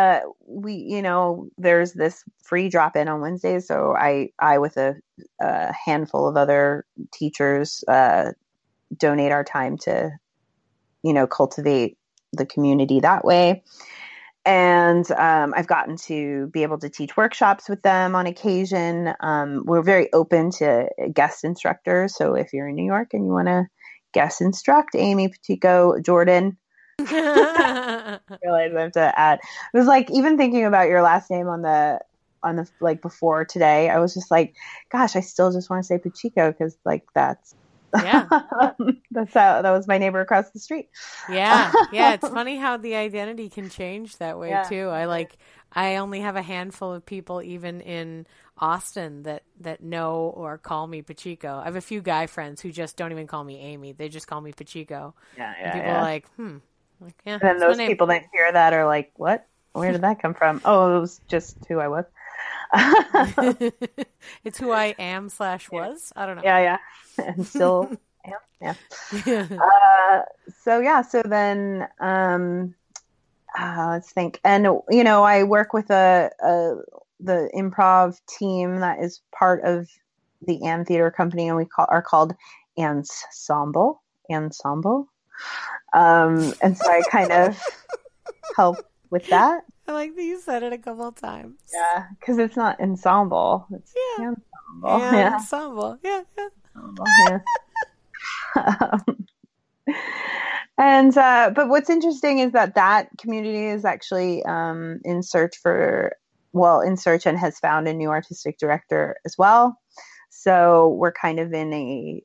there's this free drop-in on Wednesdays. So I with a handful of other teachers donate our time to, cultivate the community that way. And I've gotten to be able to teach workshops with them on occasion. We're very open to guest instructors. So if you're in New York and you want to guest instruct Amy Pacheco, Jordan, I realize I have to add. It was even thinking about your last name on the before today, I was just like, gosh, I still just want to say Pacheco because that's Yeah. That was my neighbor across the street. Yeah. It's funny how the identity can change that way Yeah. too. I only have a handful of people even in Austin that know or call me Pachiko. I have a few guy friends who just don't even call me Amy. They just call me Pachiko. Yeah, And people are like, like, yeah. And then those people that hear that are like, what? Where did that come from? Oh, it was just who I was. It's who I am / was. I don't know. Yeah. And still am. Yeah. So then, let's think. And, I work with the improv team that is part of the Ann Theater Company, and we are called Ensemble. And so I kind of help with that. I like that you said it a couple of times. Yeah, because it's not ensemble. It's ensemble. Ensemble. Yeah. And but what's interesting is that community is actually in search and has found a new artistic director as well. So we're kind of in a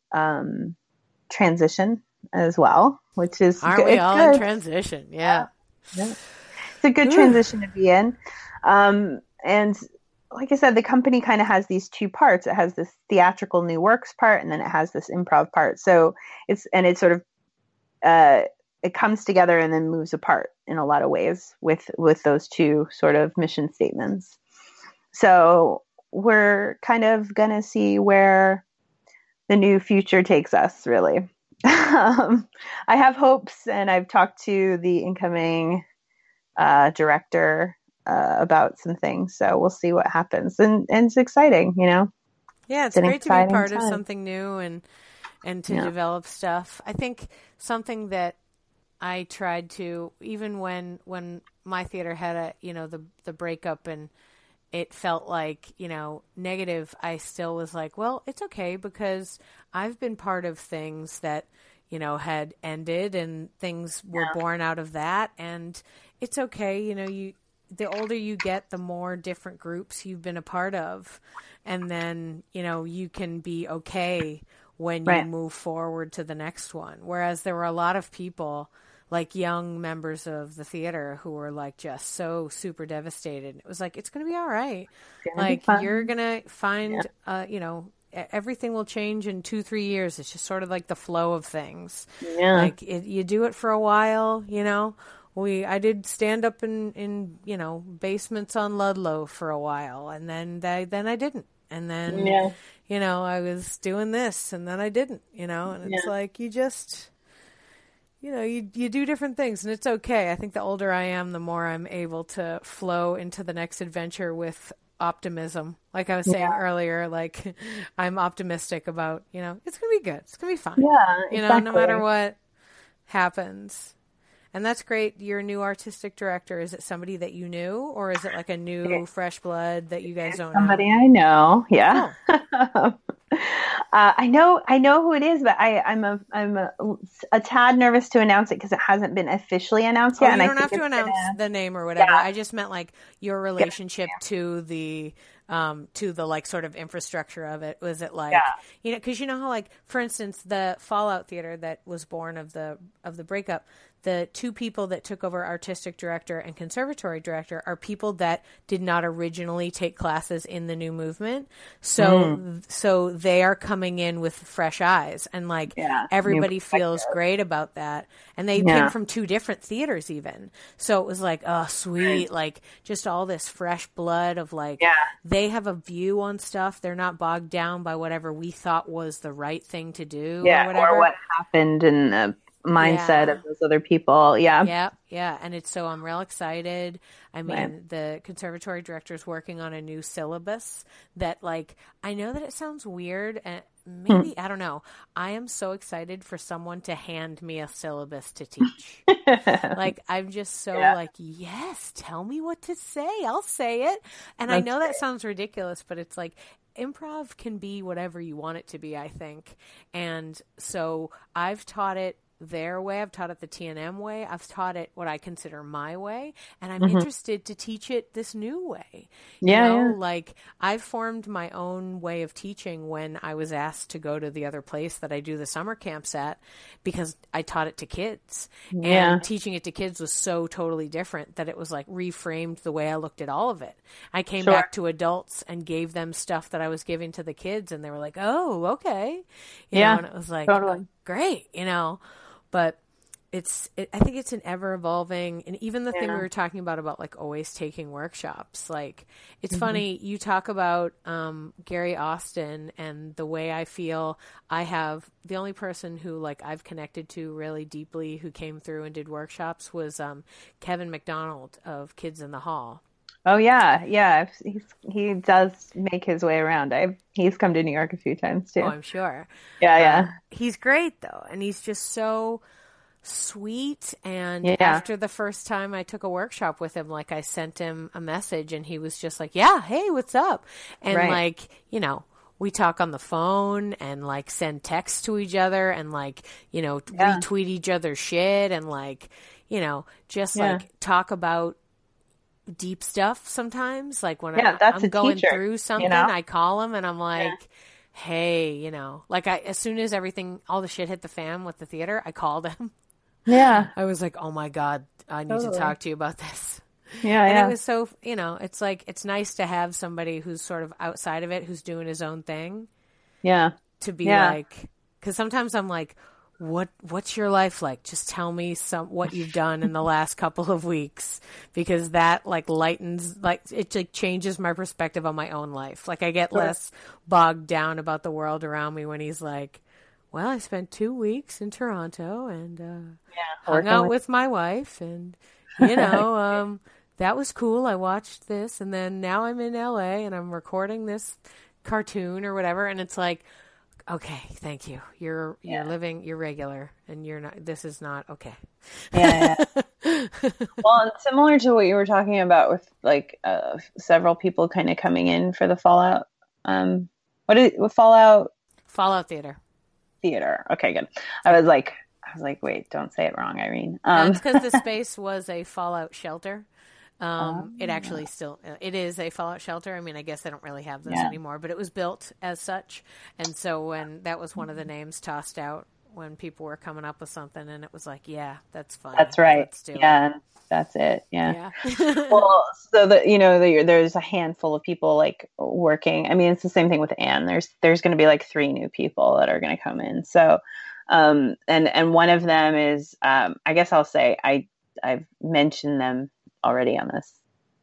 transition as well, which is aren't we all in transition? Yeah. It's a good transition to be in. And like I said, the company kind of has these two parts. It has this theatrical new works part, and then it has this improv part. So it's sort of it comes together and then moves apart in a lot of ways with those two sort of mission statements. So we're kind of gonna see where the new future takes us, really. I have hopes, and I've talked to the incoming director about some things, so we'll see what happens, and it's exciting. Yeah, it's great to be part time of something new and to develop stuff. I think something that I tried to, even when my theater had the breakup and it felt like, negative, I still was like, well, it's okay, because I've been part of things that, had ended, and things were born out of that. And it's okay. The older you get, the more different groups you've been a part of. And then, you can be okay when you move forward to the next one. Whereas there were a lot of people, like young members of the theater, who were like just so super devastated. It was like, it's going to be all right. Like, you're going to find, everything will change in 2-3 years. It's just sort of like the flow of things. Yeah. Like you do it for a while, I did stand up in basements on Ludlow for a while, and then I didn't. And then, I was doing this, and then I didn't, and it's like, you just, you do different things, and it's okay. I think the older I am, the more I'm able to flow into the next adventure with optimism. Like I was saying earlier, like I'm optimistic about, it's going to be good. It's going to be fine. Yeah, exactly. No matter what happens. And that's great. You're a new artistic director. Is it somebody that you knew, or is it like a new fresh blood that you guys don't know? Somebody I know. Yeah. Oh. I know who it is, but I'm a tad nervous to announce it because it hasn't been officially announced yet. You don't have to announce the name or whatever. Yeah. I just meant like your relationship to the like sort of infrastructure of it. Was it like, because how, like, for instance, the Fallout Theater that was born of the breakup, the two people that took over artistic director and conservatory director are people that did not originally take classes in the new movement. So they are coming in with fresh eyes, and like everybody feels great about that. And they came from two different theaters even. So it was like, oh, sweet. Like just all this fresh blood of like, they have a view on stuff. They're not bogged down by whatever we thought was the right thing to do or whatever. Or what happened in the mindset of those other people. Yeah. And I'm real excited. I mean, the conservatory director is working on a new syllabus that, like, I know that it sounds weird, and maybe I don't know. I am so excited for someone to hand me a syllabus to teach. Like, I'm just so like, yes, tell me what to say. I'll say it. And I know that sounds ridiculous, but it's like, improv can be whatever you want it to be, I think. And so I've taught it their way. I've taught it the TNM way. I've taught it what I consider my way. And I'm Mm-hmm. interested to teach it this new way. Yeah. Like I've formed my own way of teaching when I was asked to go to the other place that I do the summer camps at, because I taught it to kids. Yeah. And teaching it to kids was so totally different that it was like reframed the way I looked at all of it. I came Sure. back to adults and gave them stuff that I was giving to the kids, and they were like, "Oh, okay." Yeah, And it was like, totally. great, but I think it's an ever evolving, and even the thing we Yeah. were talking about like always taking workshops, like it's Mm-hmm. funny, you talk about Gary Austin, and the way I feel I have the only person who like I've connected to really deeply who came through and did workshops was Kevin McDonald of Kids in the Hall. Oh yeah. Yeah. He does make his way around. He's come to New York a few times too. Oh, I'm sure. Yeah. He's great though, and he's just so sweet. And Yeah. after the first time I took a workshop with him, like I sent him a message and he was just like, "Yeah, hey, what's up?" And Right. like, we talk on the phone and like send texts to each other and like, Yeah. retweet each other's shit and like, just Yeah. like talk about deep stuff sometimes. Like when Yeah, that's I'm a going teacher, through something, I call him and I'm like, "Hey, like as soon as all the shit hit the fan with the theater, I called him." Yeah. I was like, "Oh my God, I need to Totally. talk to you about this." Yeah. And Yeah. it was so, it's like, it's nice to have somebody who's sort of outside of it, who's doing his own thing, Yeah. to be Yeah. like, because sometimes I'm like, what's your life like? Just tell me what you've done in the last couple of weeks, because that like lightens, like it like changes my perspective on my own life. Like I get Sure. less bogged down about the world around me when he's like, "Well, I spent 2 weeks in Toronto and hung working out with- with my wife, and that was cool. I watched this, and then now I'm in LA and I'm recording this cartoon or whatever." And it's like, okay, thank you. You're living, you're regular, and you're not. This is not okay. Yeah. Well, and similar to what you were talking about with like several people kind of coming in for the Fallout. What Fallout Fallout Theater. Theater? Okay, good. I was like, wait, don't say it wrong, Irene. It's because the space was a Fallout shelter. It actually it is a Fallout shelter. I mean, I guess they don't really have this anymore, but it was built as such. And so when that was one of the names tossed out when people were coming up with something, and it was like, yeah, that's fun. That's right. Let's do it. Yeah, that's it. Yeah. Yeah. Well, so there's a handful of people like working. I mean, it's the same thing with Anne. There's going to be like 3 new people that are going to come in. So, and one of them is, I guess I'll say I've mentioned them already on this.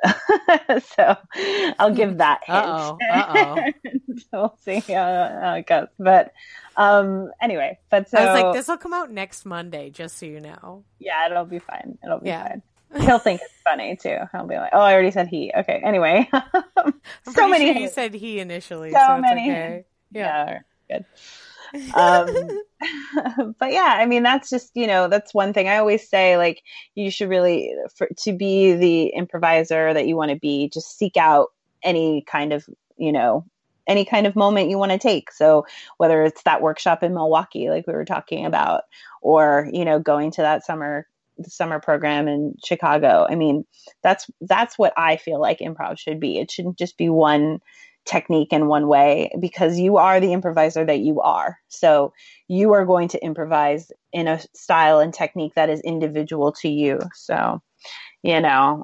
So I'll give that hint. Uh-oh. So we'll see how it goes. But anyway, but so I was like, this will come out next Monday, just so you know. yeah, it'll be fine. It'll be Yeah. fine. He'll think it's funny too. He'll be like, "Oh, I already said he." Okay. Anyway, I'm so pretty many. sure you hints. said he initially, So so it's many okay. Yeah. Yeah, good. But yeah, I mean, that's just, that's one thing I always say, like, you should really, to be the improviser that you want to be, just seek out any kind of moment you want to take. So whether it's that workshop in Milwaukee, like we were talking about, or, going to that the summer program in Chicago. I mean, that's what I feel like improv should be. It shouldn't just be one technique in one way, because you are the improviser that you are. So you are going to improvise in a style and technique that is individual to you. So, Yeah,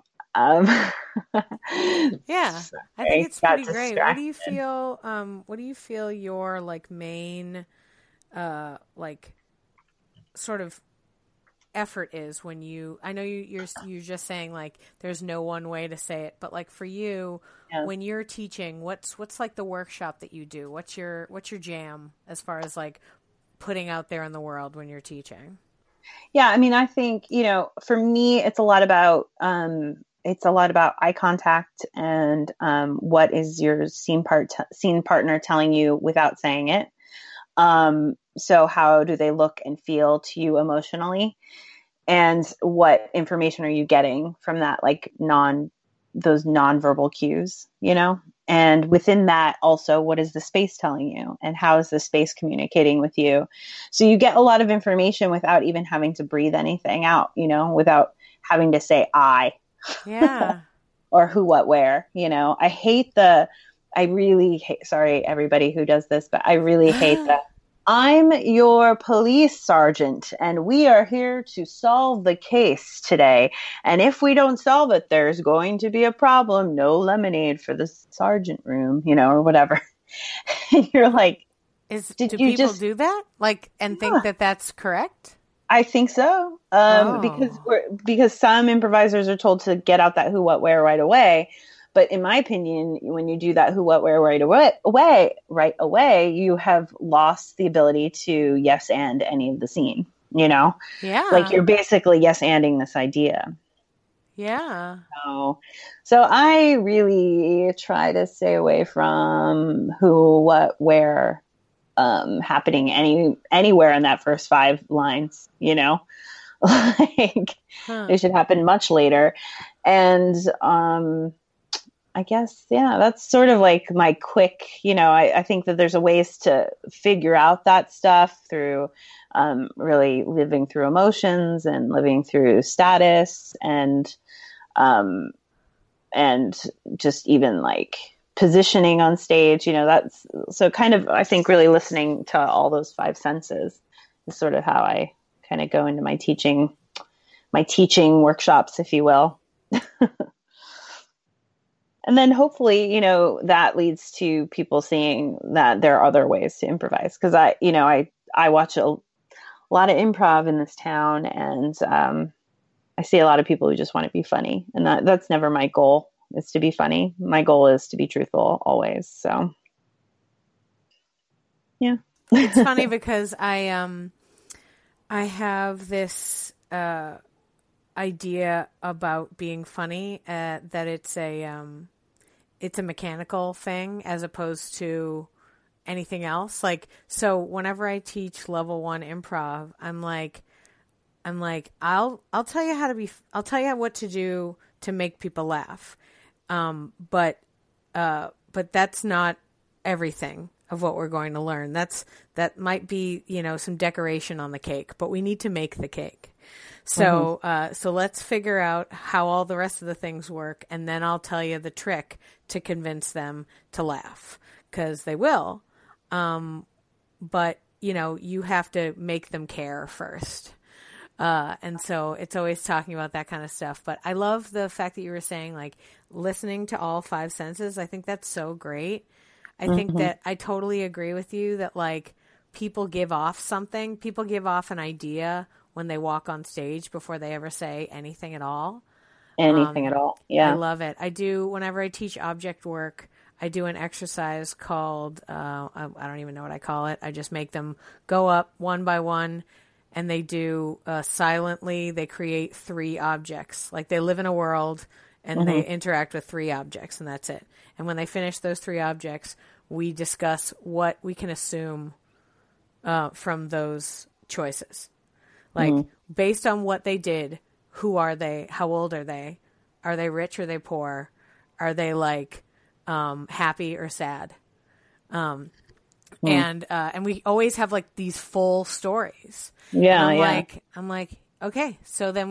I think it's pretty great. What do you feel? What do you feel your like main, like, sort of effort is when you? I know you're just saying like there's no one way to say it, but like for you, when you're teaching, what's like the workshop that you do? What's your jam as far as like putting out there in the world when you're teaching? Yeah, I mean, I think for me, it's a lot about eye contact and what is your scene partner telling you without saying it. So how do they look and feel to you emotionally, and what information are you getting from that, like those nonverbal cues? And within that also, what is the space telling you, and how is the space communicating with you? So you get a lot of information without even having to breathe anything out, without having to say I. Yeah. Or who, what, where. I really hate, sorry everybody who does this, but I really hate that. I'm your police sergeant, and we are here to solve the case today. And if we don't solve it, there's going to be a problem. No lemonade for the sergeant room, or whatever. And you're like, do people do that? And think that that's correct? I think so. Because some improvisers are told to get out that who, what, where right away. But in my opinion, when you do that who, what, where right away, you have lost the ability to yes and any of the scene, Yeah. Like you're basically yes anding this idea. Yeah. So I really try to stay away from who, what, where happening anywhere in that first 5 lines, They should happen much later. And I guess, that's sort of like my quick, I think that there's a ways to figure out that stuff through really living through emotions and living through status and just even like positioning on stage, that's so kind of, I think really listening to all those 5 senses is sort of how I kind of go into my teaching workshops, if you will. And then hopefully, that leads to people seeing that there are other ways to improvise. Because I watch a lot of improv in this town, and I see a lot of people who just want to be funny, and that's never my goal, is to be funny. My goal is to be truthful always. So, yeah. It's funny because I have this idea about being funny, that it's a mechanical thing as opposed to anything else. So whenever I teach level 1 improv, I'm like, I'll tell you I'll tell you what to do to make people laugh. But that's not everything of what we're going to learn. That might be, some decoration on the cake, but we need to make the cake. So, so let's figure out how all the rest of the things work, and then I'll tell you the trick to convince them to laugh, because they will. But you have to make them care first. And so it's always talking about that kind of stuff. But I love the fact that you were saying listening to all 5 senses. I think that's so great. I think that I totally agree with you that people give off something. People give off an idea when they walk on stage before they ever say anything at all. Anything at all. Yeah. I love it. I do, whenever I teach object work, I do an exercise called, I don't even know what I call it. I just make them go up one by one, and they do silently, they create 3 objects. They live in a world and they interact with 3 objects, and that's it. And when they finish those 3 objects, we discuss what we can assume from those choices. Based on what they did, who are they? How old are they? Are they rich or are they poor? Are they happy or sad? And we always have these full stories. Yeah. And I'm like, okay, so then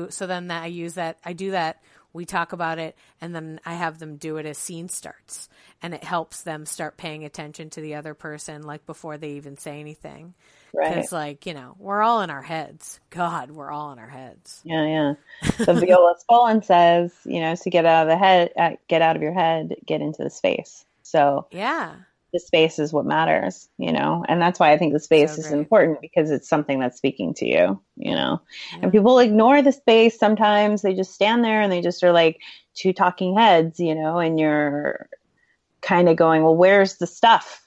I do that. We talk about it, and then I have them do it as scene starts, and it helps them start paying attention to the other person, before they even say anything. Right. Because, we're all in our heads. God, we're all in our heads. Yeah. So Viola Spolin says, to get out of your head, get into the space. So yeah, the space is what matters, and that's why I think the space is important, because it's something that's speaking to you, and people ignore the space. Sometimes they just stand there and they just are like 2 talking heads, and you're kind of going, well, where's the stuff?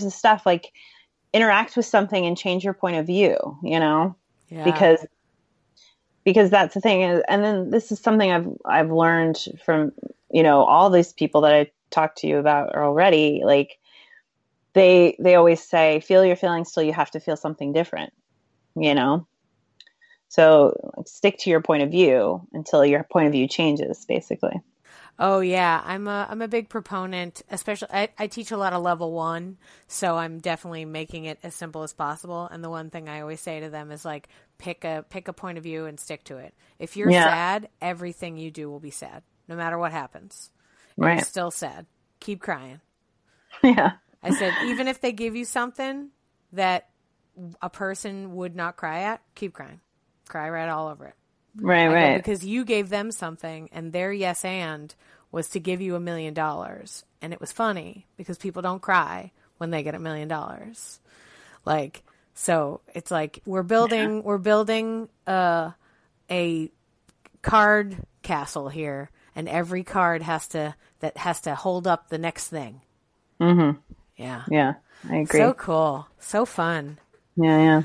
Interact with something and change your point of view, because that's the thing. And then this is something I've learned from, all these people that I talked to you about already. They always say, feel your feelings till you have to feel something different, So stick to your point of view until your point of view changes, basically. Oh yeah, I'm a big proponent. Especially, I teach a lot of level 1, so I'm definitely making it as simple as possible. And the one thing I always say to them is like, pick a point of view and stick to it. If you're Yeah. sad, everything you do will be sad, no matter what happens. You're Right. still sad. Keep crying. Yeah. I said, even if they give you something that a person would not cry at, keep crying. Cry right all over it. Right. I go, Right. because you gave them something, and their yes and was to give you $1 million. And it was funny because people don't cry when they get $1 million. Like, so it's like we're building a card castle here, and every card has to hold up the next thing. Mm-hmm. Yeah. Yeah. I agree. So cool. So fun. Yeah. Yeah.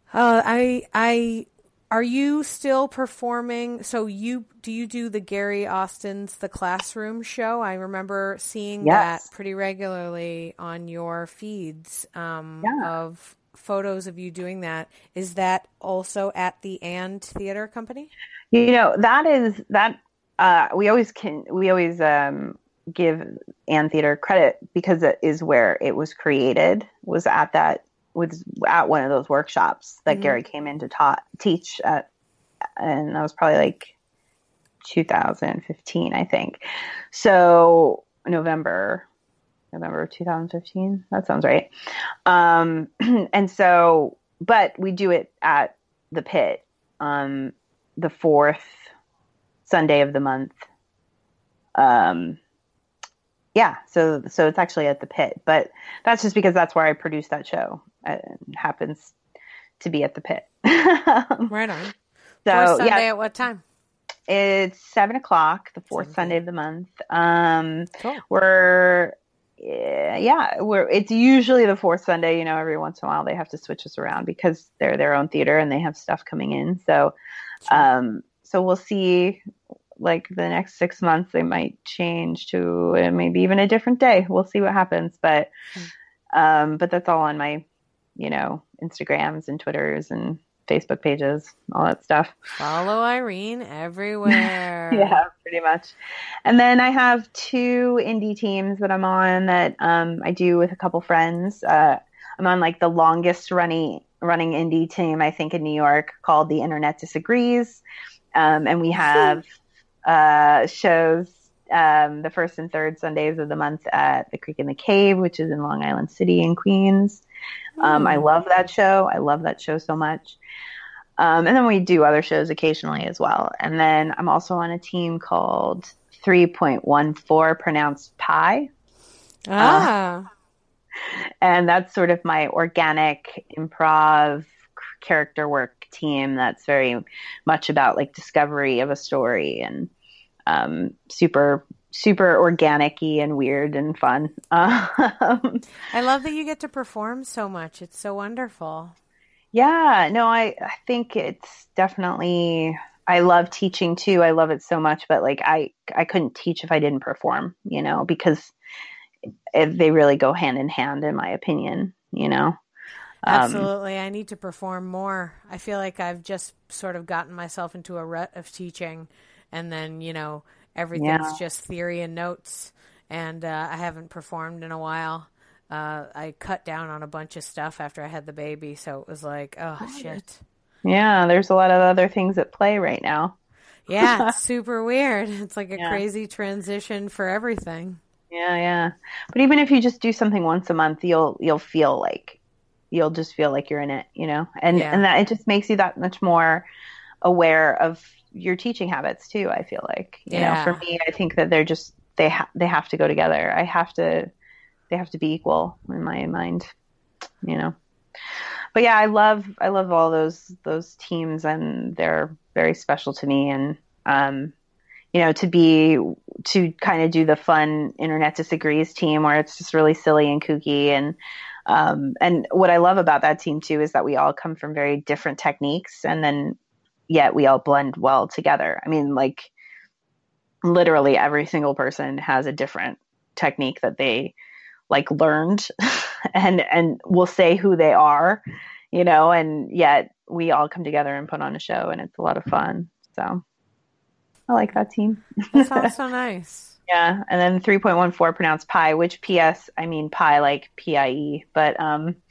I are you still performing? So do you do the Gary Austin's The Classroom show? I remember seeing that Yes. pretty regularly on your feeds of photos of you doing that. Is that also at the And Theater Company? We always give Ann Theater credit because it is where it was created, was at one of those workshops that Gary came in to teach at, and that was probably like 2015, I think. So November 2015. That sounds right. And so, but we do it at the Pit, the fourth Sunday of the month. So it's actually at the Pit, but that's just because that's where I produced that show. It happens to be at the Pit. Right on. So Fourth Sunday at what time? It's 7:00, the fourth Sunday of the month. Cool. It's usually the fourth Sunday. Every once in a while they have to switch us around because they're their own theater and they have stuff coming in. So, so we'll see. Like the next 6 months, they might change to maybe even a different day. We'll see what happens. But that's all on my, Instagrams and Twitters and Facebook pages, all that stuff. Follow Irene everywhere. Yeah, pretty much. And then I have 2 indie teams that I'm on that I do with a couple friends. I'm on like the longest running indie team, I think, in New York, called The Internet Disagrees. And we have shows the first and third Sundays of the month at the Creek and the Cave, which is in Long Island City in Queens. I love that show. I love that show so much. And then we do other shows occasionally as well. And then I'm also on a team called 3.14, pronounced Pi. And that's sort of my organic improv character work team that's very much about like discovery of a story and super organic-y and weird and fun. I love that you get to perform so much. It's so wonderful. Yeah, no, I think it's definitely, I love teaching too. I love it so much, but like I couldn't teach if I didn't perform, because they really go hand in hand in my opinion, Absolutely. I need to perform more. I feel like I've just sort of gotten myself into a rut of teaching, and then, everything's just theory and notes, and I haven't performed in a while. I cut down on a bunch of stuff after I had the baby, so it was like, oh, shit. Yeah, there's a lot of other things at play right now. Yeah, it's super weird. It's like a crazy transition for everything. Yeah. But even if you just do something once a month, you'll feel like, you'll just feel like you're in it, and that it just makes you that much more aware of your teaching habits too. I feel like, for me, I think that they're just, they have to go together. They have to be equal in my mind, but yeah, I love all those teams, and they're very special to me. And, to kind of do the fun Internet Disagrees team where it's just really silly and kooky. And what I love about that team too, is that we all come from very different techniques, and then yet we all blend well together. I mean, like literally every single person has a different technique that they like learned and will say who they are, and yet we all come together and put on a show, and it's a lot of fun. So I like that team. That sounds so nice. Yeah, and then 3.14 pronounced pie, which PS, I mean pie like PIE, but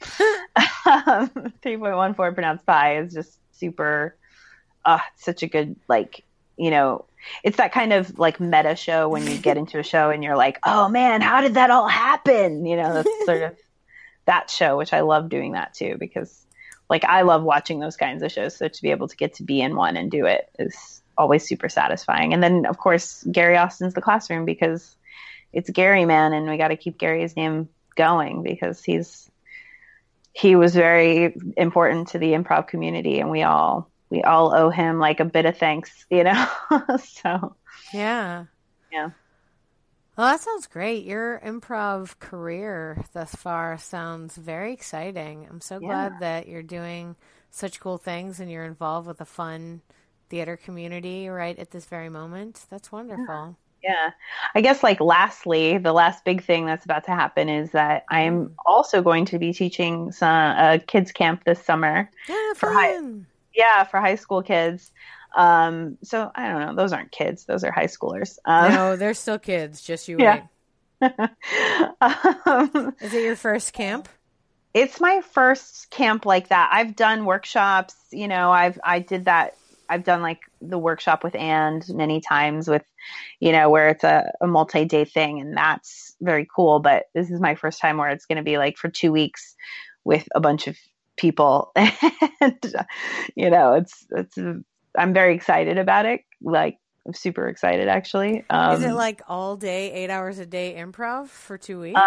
3.14 pronounced pie is just super, such a good, like, it's that kind of like meta show when you get into a show and you're like, oh man, how did that all happen? That's sort of that show, which I love doing that too, because like I love watching those kinds of shows. So to be able to get to be in one and do it is always super satisfying. And then of course, Gary Austin's The Classroom, because it's Gary, man. And we got to keep Gary's name going because he was very important to the improv community, and we all owe him like a bit of thanks, so yeah. Well, that sounds great. Your improv career thus far sounds very exciting. I'm so glad that you're doing such cool things and you're involved with a fun theater community right at this very moment. That's wonderful. Yeah. I guess like lastly, the last big thing that's about to happen is that I'm also going to be teaching some kids camp this summer. Yeah, for fun. for high school kids. So I don't know. Those aren't kids. Those are high schoolers. No, they're still kids. Just you wait. Is it your first camp? It's my first camp like that. I've done workshops. I did that. I've done like the workshop with And many times with, where it's a multi-day thing, and that's very cool. But this is my first time where it's going to be like for 2 weeks with a bunch of people, and I'm very excited about it. Like, I'm super excited, actually. Is it like all day, 8 hours a day improv for 2 weeks?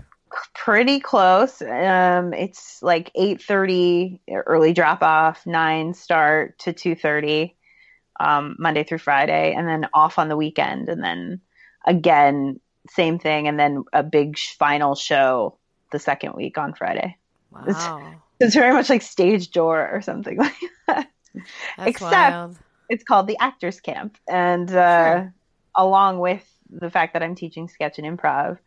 Pretty close. It's like 8:30 early drop off, 9 start to 2:30, Monday through Friday, and then off on the weekend. And then again, same thing. And then a big final show the second week on Friday. Wow. It's very much like stage door or something like that. That's Except wild. It's called the Actors Camp. And along with the fact that I'm teaching sketch and improv,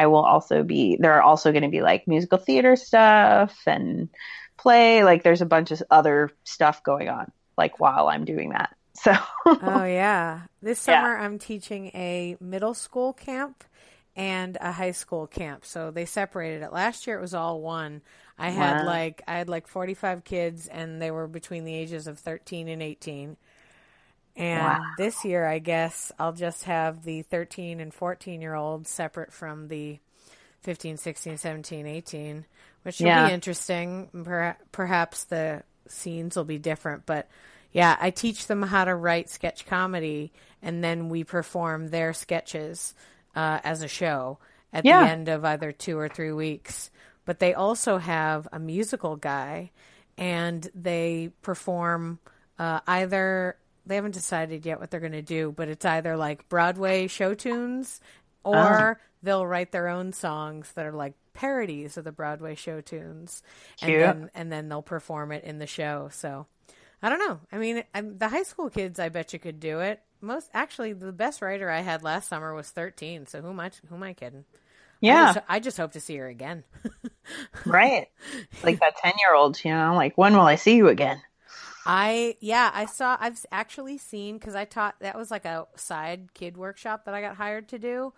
there are also going to be like musical theater stuff and play. Like there's a bunch of other stuff going on, like while I'm doing that. So. Oh yeah. This summer I'm teaching a middle school camp and a high school camp. So they separated it. Last year it was all one. I had like 45 kids, and they were between the ages of 13 and 18. And this year, I guess I'll just have the 13 and 14-year-olds separate from the 15, 16, 17, 18, which will be interesting. Perhaps the scenes will be different. But, yeah, I teach them how to write sketch comedy, and then we perform their sketches as a show at the end of either 2 or 3 weeks. But they also have a musical guy, and they perform either... They haven't decided yet what they're going to do, but it's either like Broadway show tunes or they'll write their own songs that are like parodies of the Broadway show tunes. And then they'll perform it in the show. So I don't know. I mean, the high school kids, I bet you could do it. The best writer I had last summer was 13. So who am I kidding? Yeah. I just hope to see her again. Right. Like that 10-year-old, like, when will I see you again? I've actually seen, because I taught, that was like a side kid workshop that I got hired to do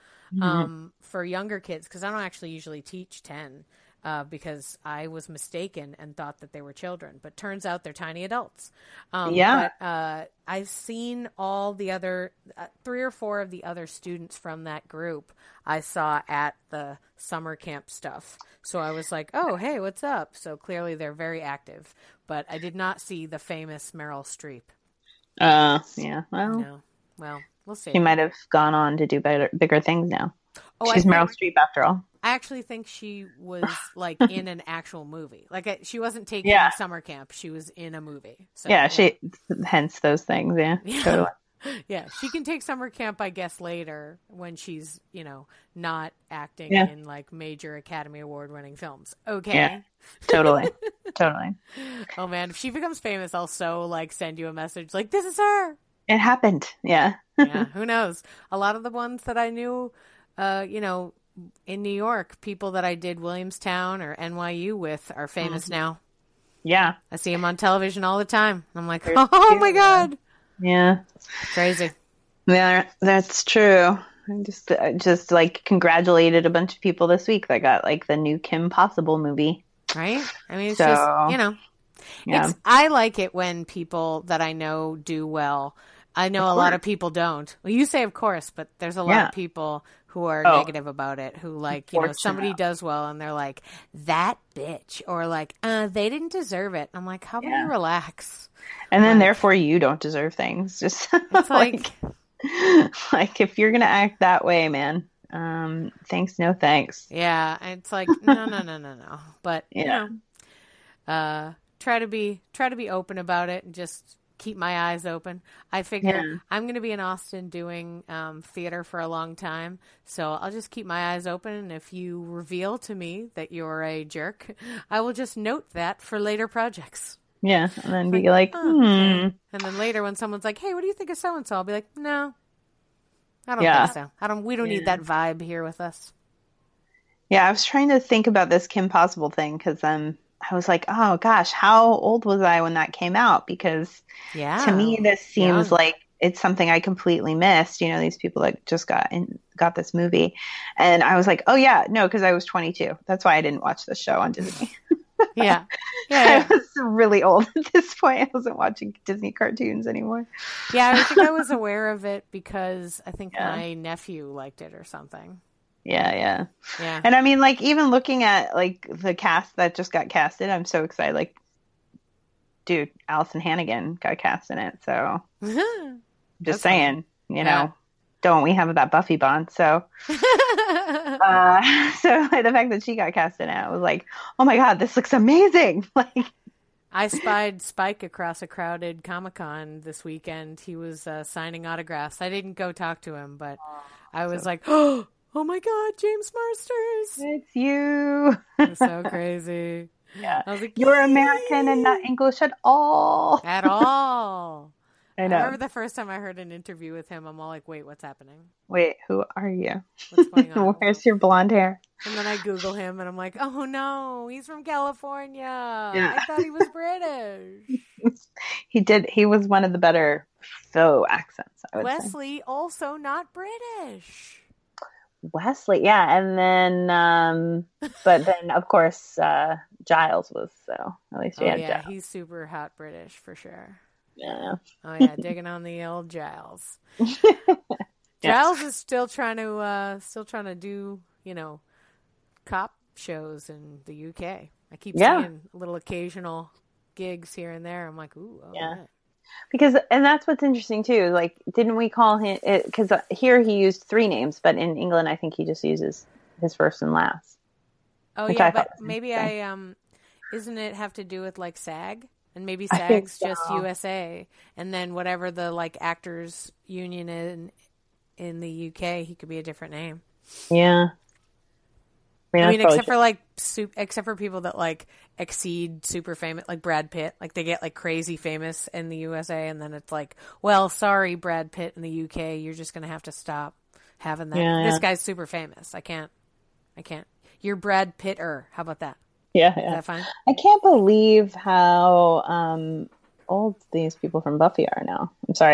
for younger kids, because I don't actually usually teach 10 because I was mistaken and thought that they were children, but turns out they're tiny adults. But I've seen all the other 3 or 4 of the other students from that group I saw at the summer camp stuff. So I was like, oh, hey, what's up? So clearly they're very active. But I did not see the famous Meryl Streep. Yeah. Well, no. Well, we'll see. She might have gone on to do bigger things now. Oh, she's Meryl Streep after all. I actually think she was like in an actual movie. Like she wasn't taking summer camp; she was in a movie. So, hence those things. Yeah. Totally. Yeah, she can take summer camp, I guess, later when she's, not acting in like major Academy Award winning films. Okay. Yeah, totally. Totally. Oh man, if she becomes famous, I'll send you a message like, this is her. It happened. Yeah. Yeah. Who knows? A lot of the ones that I knew, in New York, people that I did Williamstown or NYU with are famous now. Yeah. I see them on television all the time. I'm like, oh my God. Yeah. Crazy. Yeah, that's true. I just like congratulated a bunch of people this week that got like the new Kim Possible movie. Right? I mean, it's just, So, yeah. I like it when people that I know do well. I Of know a lot course. of people don't. Well, you say of course, but there's a lot Yeah. of people who are Oh, negative about it, who like, somebody unfortunate. does well and they're like, that bitch, or like, they didn't deserve it. I'm like, how about you Yeah. relax? And then Like, therefore you don't deserve things. Just it's like like, like if you're gonna act that way, man, thanks, no thanks. yeah, it's like, no, no, no, no, no. But, Yeah. try to be open about it and just keep my eyes open. I figure Yeah. I'm going to be in Austin doing theater for a long time, so I'll just keep my eyes open. And if you reveal to me that you're a jerk, I will just note that for later projects. Yeah. And then Like, be like, oh, okay. And then later, when someone's like, "Hey, what do you think of so and so?" I'll be like, "No, I don't think Yeah. so. I don't. We don't need Yeah. that vibe here with us." Yeah, I was trying to think about this Kim Possible thing because I was like, oh gosh, how old was I when that came out? Because to Yeah, me, this seems young. like it's something I completely missed. These people that just got this movie, and I was like, oh yeah, no, because I was 22. That's why I didn't watch the show on Disney. Yeah, yeah, I yeah. was really old at this point. I wasn't watching Disney cartoons anymore. Yeah, I think I was aware of it because I think Yeah, my nephew liked it or something. yeah, yeah. Yeah. And I mean, like even looking at like the cast that just got casted, I'm so excited. Like, dude, Allison Hannigan got cast in it. So just That's funny. saying, Yeah. don't we have that Buffy bond? So, so like, the fact that she got cast in it, I was like, oh my God, this looks amazing. Like, I spied Spike across a crowded Comic-Con this weekend. He was signing autographs. I didn't go talk to him, but I was so like, oh my God, James Marsters. it's you. It was so crazy. Yeah. I was like, You're American and not yay! English at all. At all. I I remember know. the first time I heard an interview with him, I'm all like, wait, what's happening? Wait, who are you? What's going on? Where's your blonde hair? And then I Google him and I'm like, oh no, he's from California. Yeah. I thought he was British. He was one of the better faux accents, I would say. Wesley, also not British. Wesley, yeah, and then but then of course Giles was, so at least we Oh had yeah, Giles. he's super hot British for sure. Yeah. Oh yeah, digging on the old Giles. Yeah. Giles is still trying to do, cop shows in the UK. I keep Yeah. seeing little occasional gigs here and there. I'm like, ooh, all Yeah. right. Because and that's what's interesting too. Like, didn't we call him it? Because here he used three names, but in England, I think he just uses his first and last. Oh Which yeah, I thought but was maybe interesting. isn't it have to do with like SAG? And maybe I think SAG's just so. USA, and then whatever the like actors union in the UK, he could be a different name. Yeah. I that's mean, probably except for like except for people that like exceed super famous, like Brad Pitt, like they get like crazy famous in the USA, and then it's like, well, sorry, Brad Pitt in the UK, you're just gonna have to stop having that. Yeah, This yeah. guy's super famous. I can't. You're Brad Pitter. How about that? Yeah, Is yeah. that fine? I can't believe how old these people from Buffy are now. I'm sorry,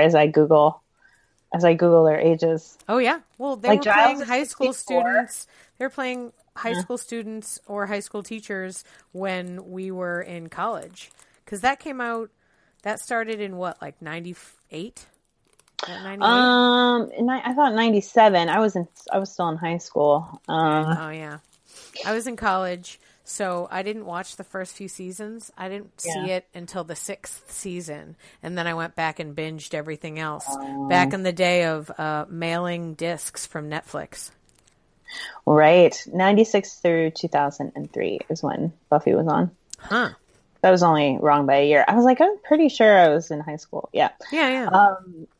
as I Google their ages. Oh yeah. Well, they Like were Giles playing is high school 64. students. They were playing high Yeah. school students or high school teachers when we were in college. Because that came out. That started in what, like 98? 98? And I thought 97. I was still in high school. Oh yeah. I was in college, so I didn't watch the first few seasons. I didn't see Yeah. it until the 6th season, and then I went back and binged everything else. Back in the day of mailing discs from Netflix. Right. 96 through 2003 is when Buffy was on. Huh. That was only wrong by a year. I was like, I'm pretty sure I was in high school. Yeah. Yeah, yeah.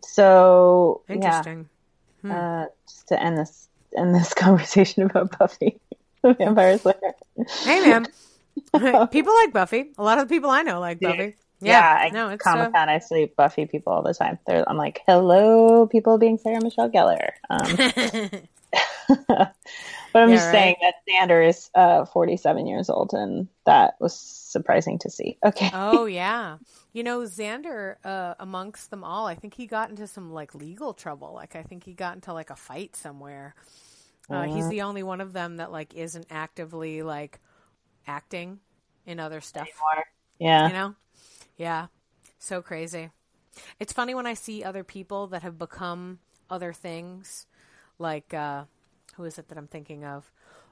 So Interesting. just to end this conversation about Buffy the Vampire Slayer. Hey, man. People like Buffy. A lot of the people I know like Buffy. Yeah. No, it's Comic-Con, I see Buffy people all the time. I'm like, hello, people being Sarah Michelle Gellar. But But I'm Yeah, just saying that Xander is 47 years old, and that was surprising to see. Okay. Oh, yeah. You know, Xander, amongst them all, I think he got into some like legal trouble. Like, I think he got into like a fight somewhere. He's the only one of them that like isn't actively like acting in other stuff. Anymore. Yeah. You know? Yeah. So crazy. It's funny when I see other people that have become other things. Like, who is it that I'm thinking of?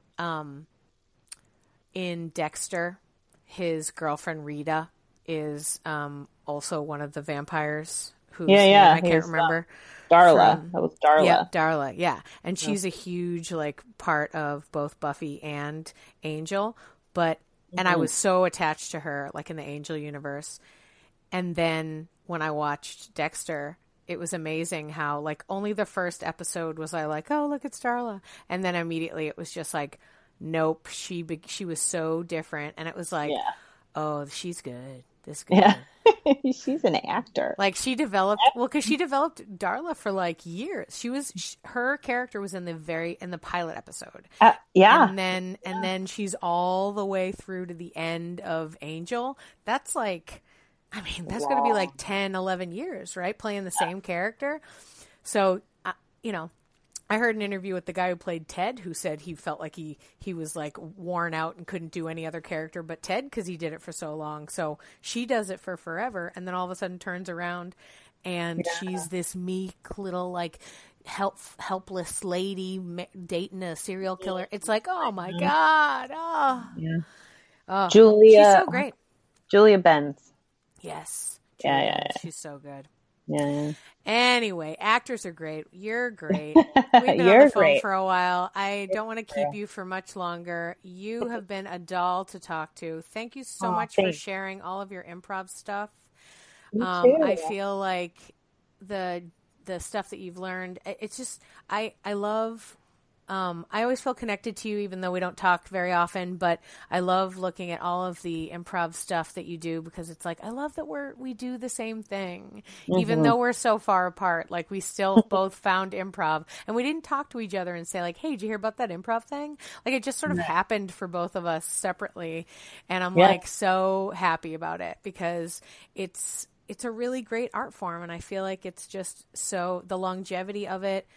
In Dexter, his girlfriend Rita is also one of the vampires. Whose name I can't remember. Darla. That was Darla. Yeah, Darla. Yeah, and she's a huge like part of both Buffy and Angel. But and I was so attached to her, like in the Angel universe. And then when I watched Dexter, it was amazing how like only the first episode was I like, oh, look, it's Darla, and then immediately it was just like, nope, she was so different, and it was like, oh, she's good. This good. Yeah. She's an actor. Like she developed because she developed Darla for like years. Her character was in the pilot episode. And then she's all the way through to the end of Angel. That's like, I mean, that's going to be like 10, 11 years, right? Playing the same character. So, you know, I heard an interview with the guy who played Ted, who said he felt like he was like worn out and couldn't do any other character but Ted because he did it for so long. So she does it for forever, and then all of a sudden turns around and she's this meek little like helpless lady dating a serial killer. It's like, oh my God. Oh, Julia. She's so great. Julia Benz. Yes. Yeah. She's so good. Yeah. Anyway, actors are great. You're great. We've been on the phone for a while. I don't want to keep you for much longer. You have been a doll to talk to. Thank you so much for sharing all of your improv stuff. I feel like the stuff that you've learned, it's just, I love, I always feel connected to you, even though we don't talk very often, but I love looking at all of the improv stuff that you do, because it's like, I love that we do the same thing, even though we're so far apart. Like, we still both found improv, and we didn't talk to each other and say like, hey, did you hear about that improv thing? Like, it just sort of happened for both of us separately. And I'm like so happy about it, because it's a really great art form. And I feel like it's just so, the longevity of it.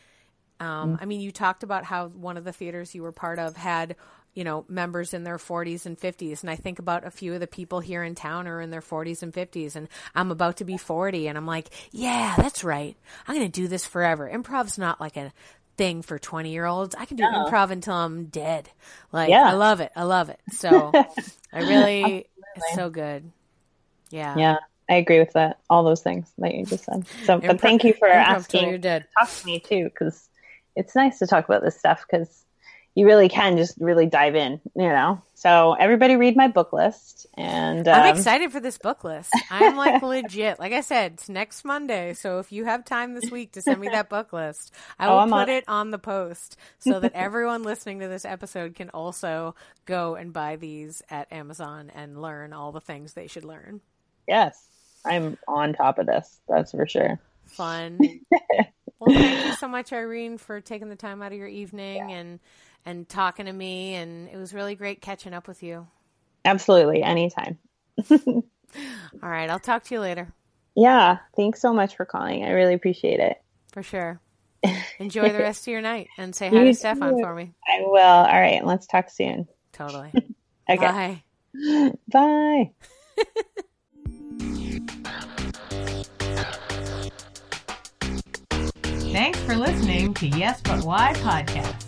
I mean, you talked about how one of the theaters you were part of had, you know, members in their 40s and 50s. And I think about a few of the people here in town are in their 40s and 50s. And I'm about to be 40. And I'm like, yeah, that's right. I'm going to do this forever. Improv's not like a thing for 20-year-olds. I can do improv until I'm dead. Like, I love it. I love it. So I really, it's so good. Yeah. Yeah. I agree with that. All those things that you just said. So, but thank you for asking to talk to me too, because it's nice to talk about this stuff, because you really can just really dive in, you know. So everybody read my book list, and I'm excited for this book list. I'm like legit. Like I said, it's next Monday, so if you have time this week to send me that book list, I will put it on the post so that everyone listening to this episode can also go and buy these at Amazon and learn all the things they should learn. Yes. I'm on top of this. That's for sure. Fun. Well, thank you so much, Irene, for taking the time out of your evening and talking to me. And it was really great catching up with you. Absolutely. Anytime. All right. I'll talk to you later. Yeah. Thanks so much for calling. I really appreciate it. For sure. Enjoy the rest of your night, and say hi to Stefan for me. I will. All right. Let's talk soon. Totally. Okay. Bye. Bye. Thanks for listening to Yes But Why podcast.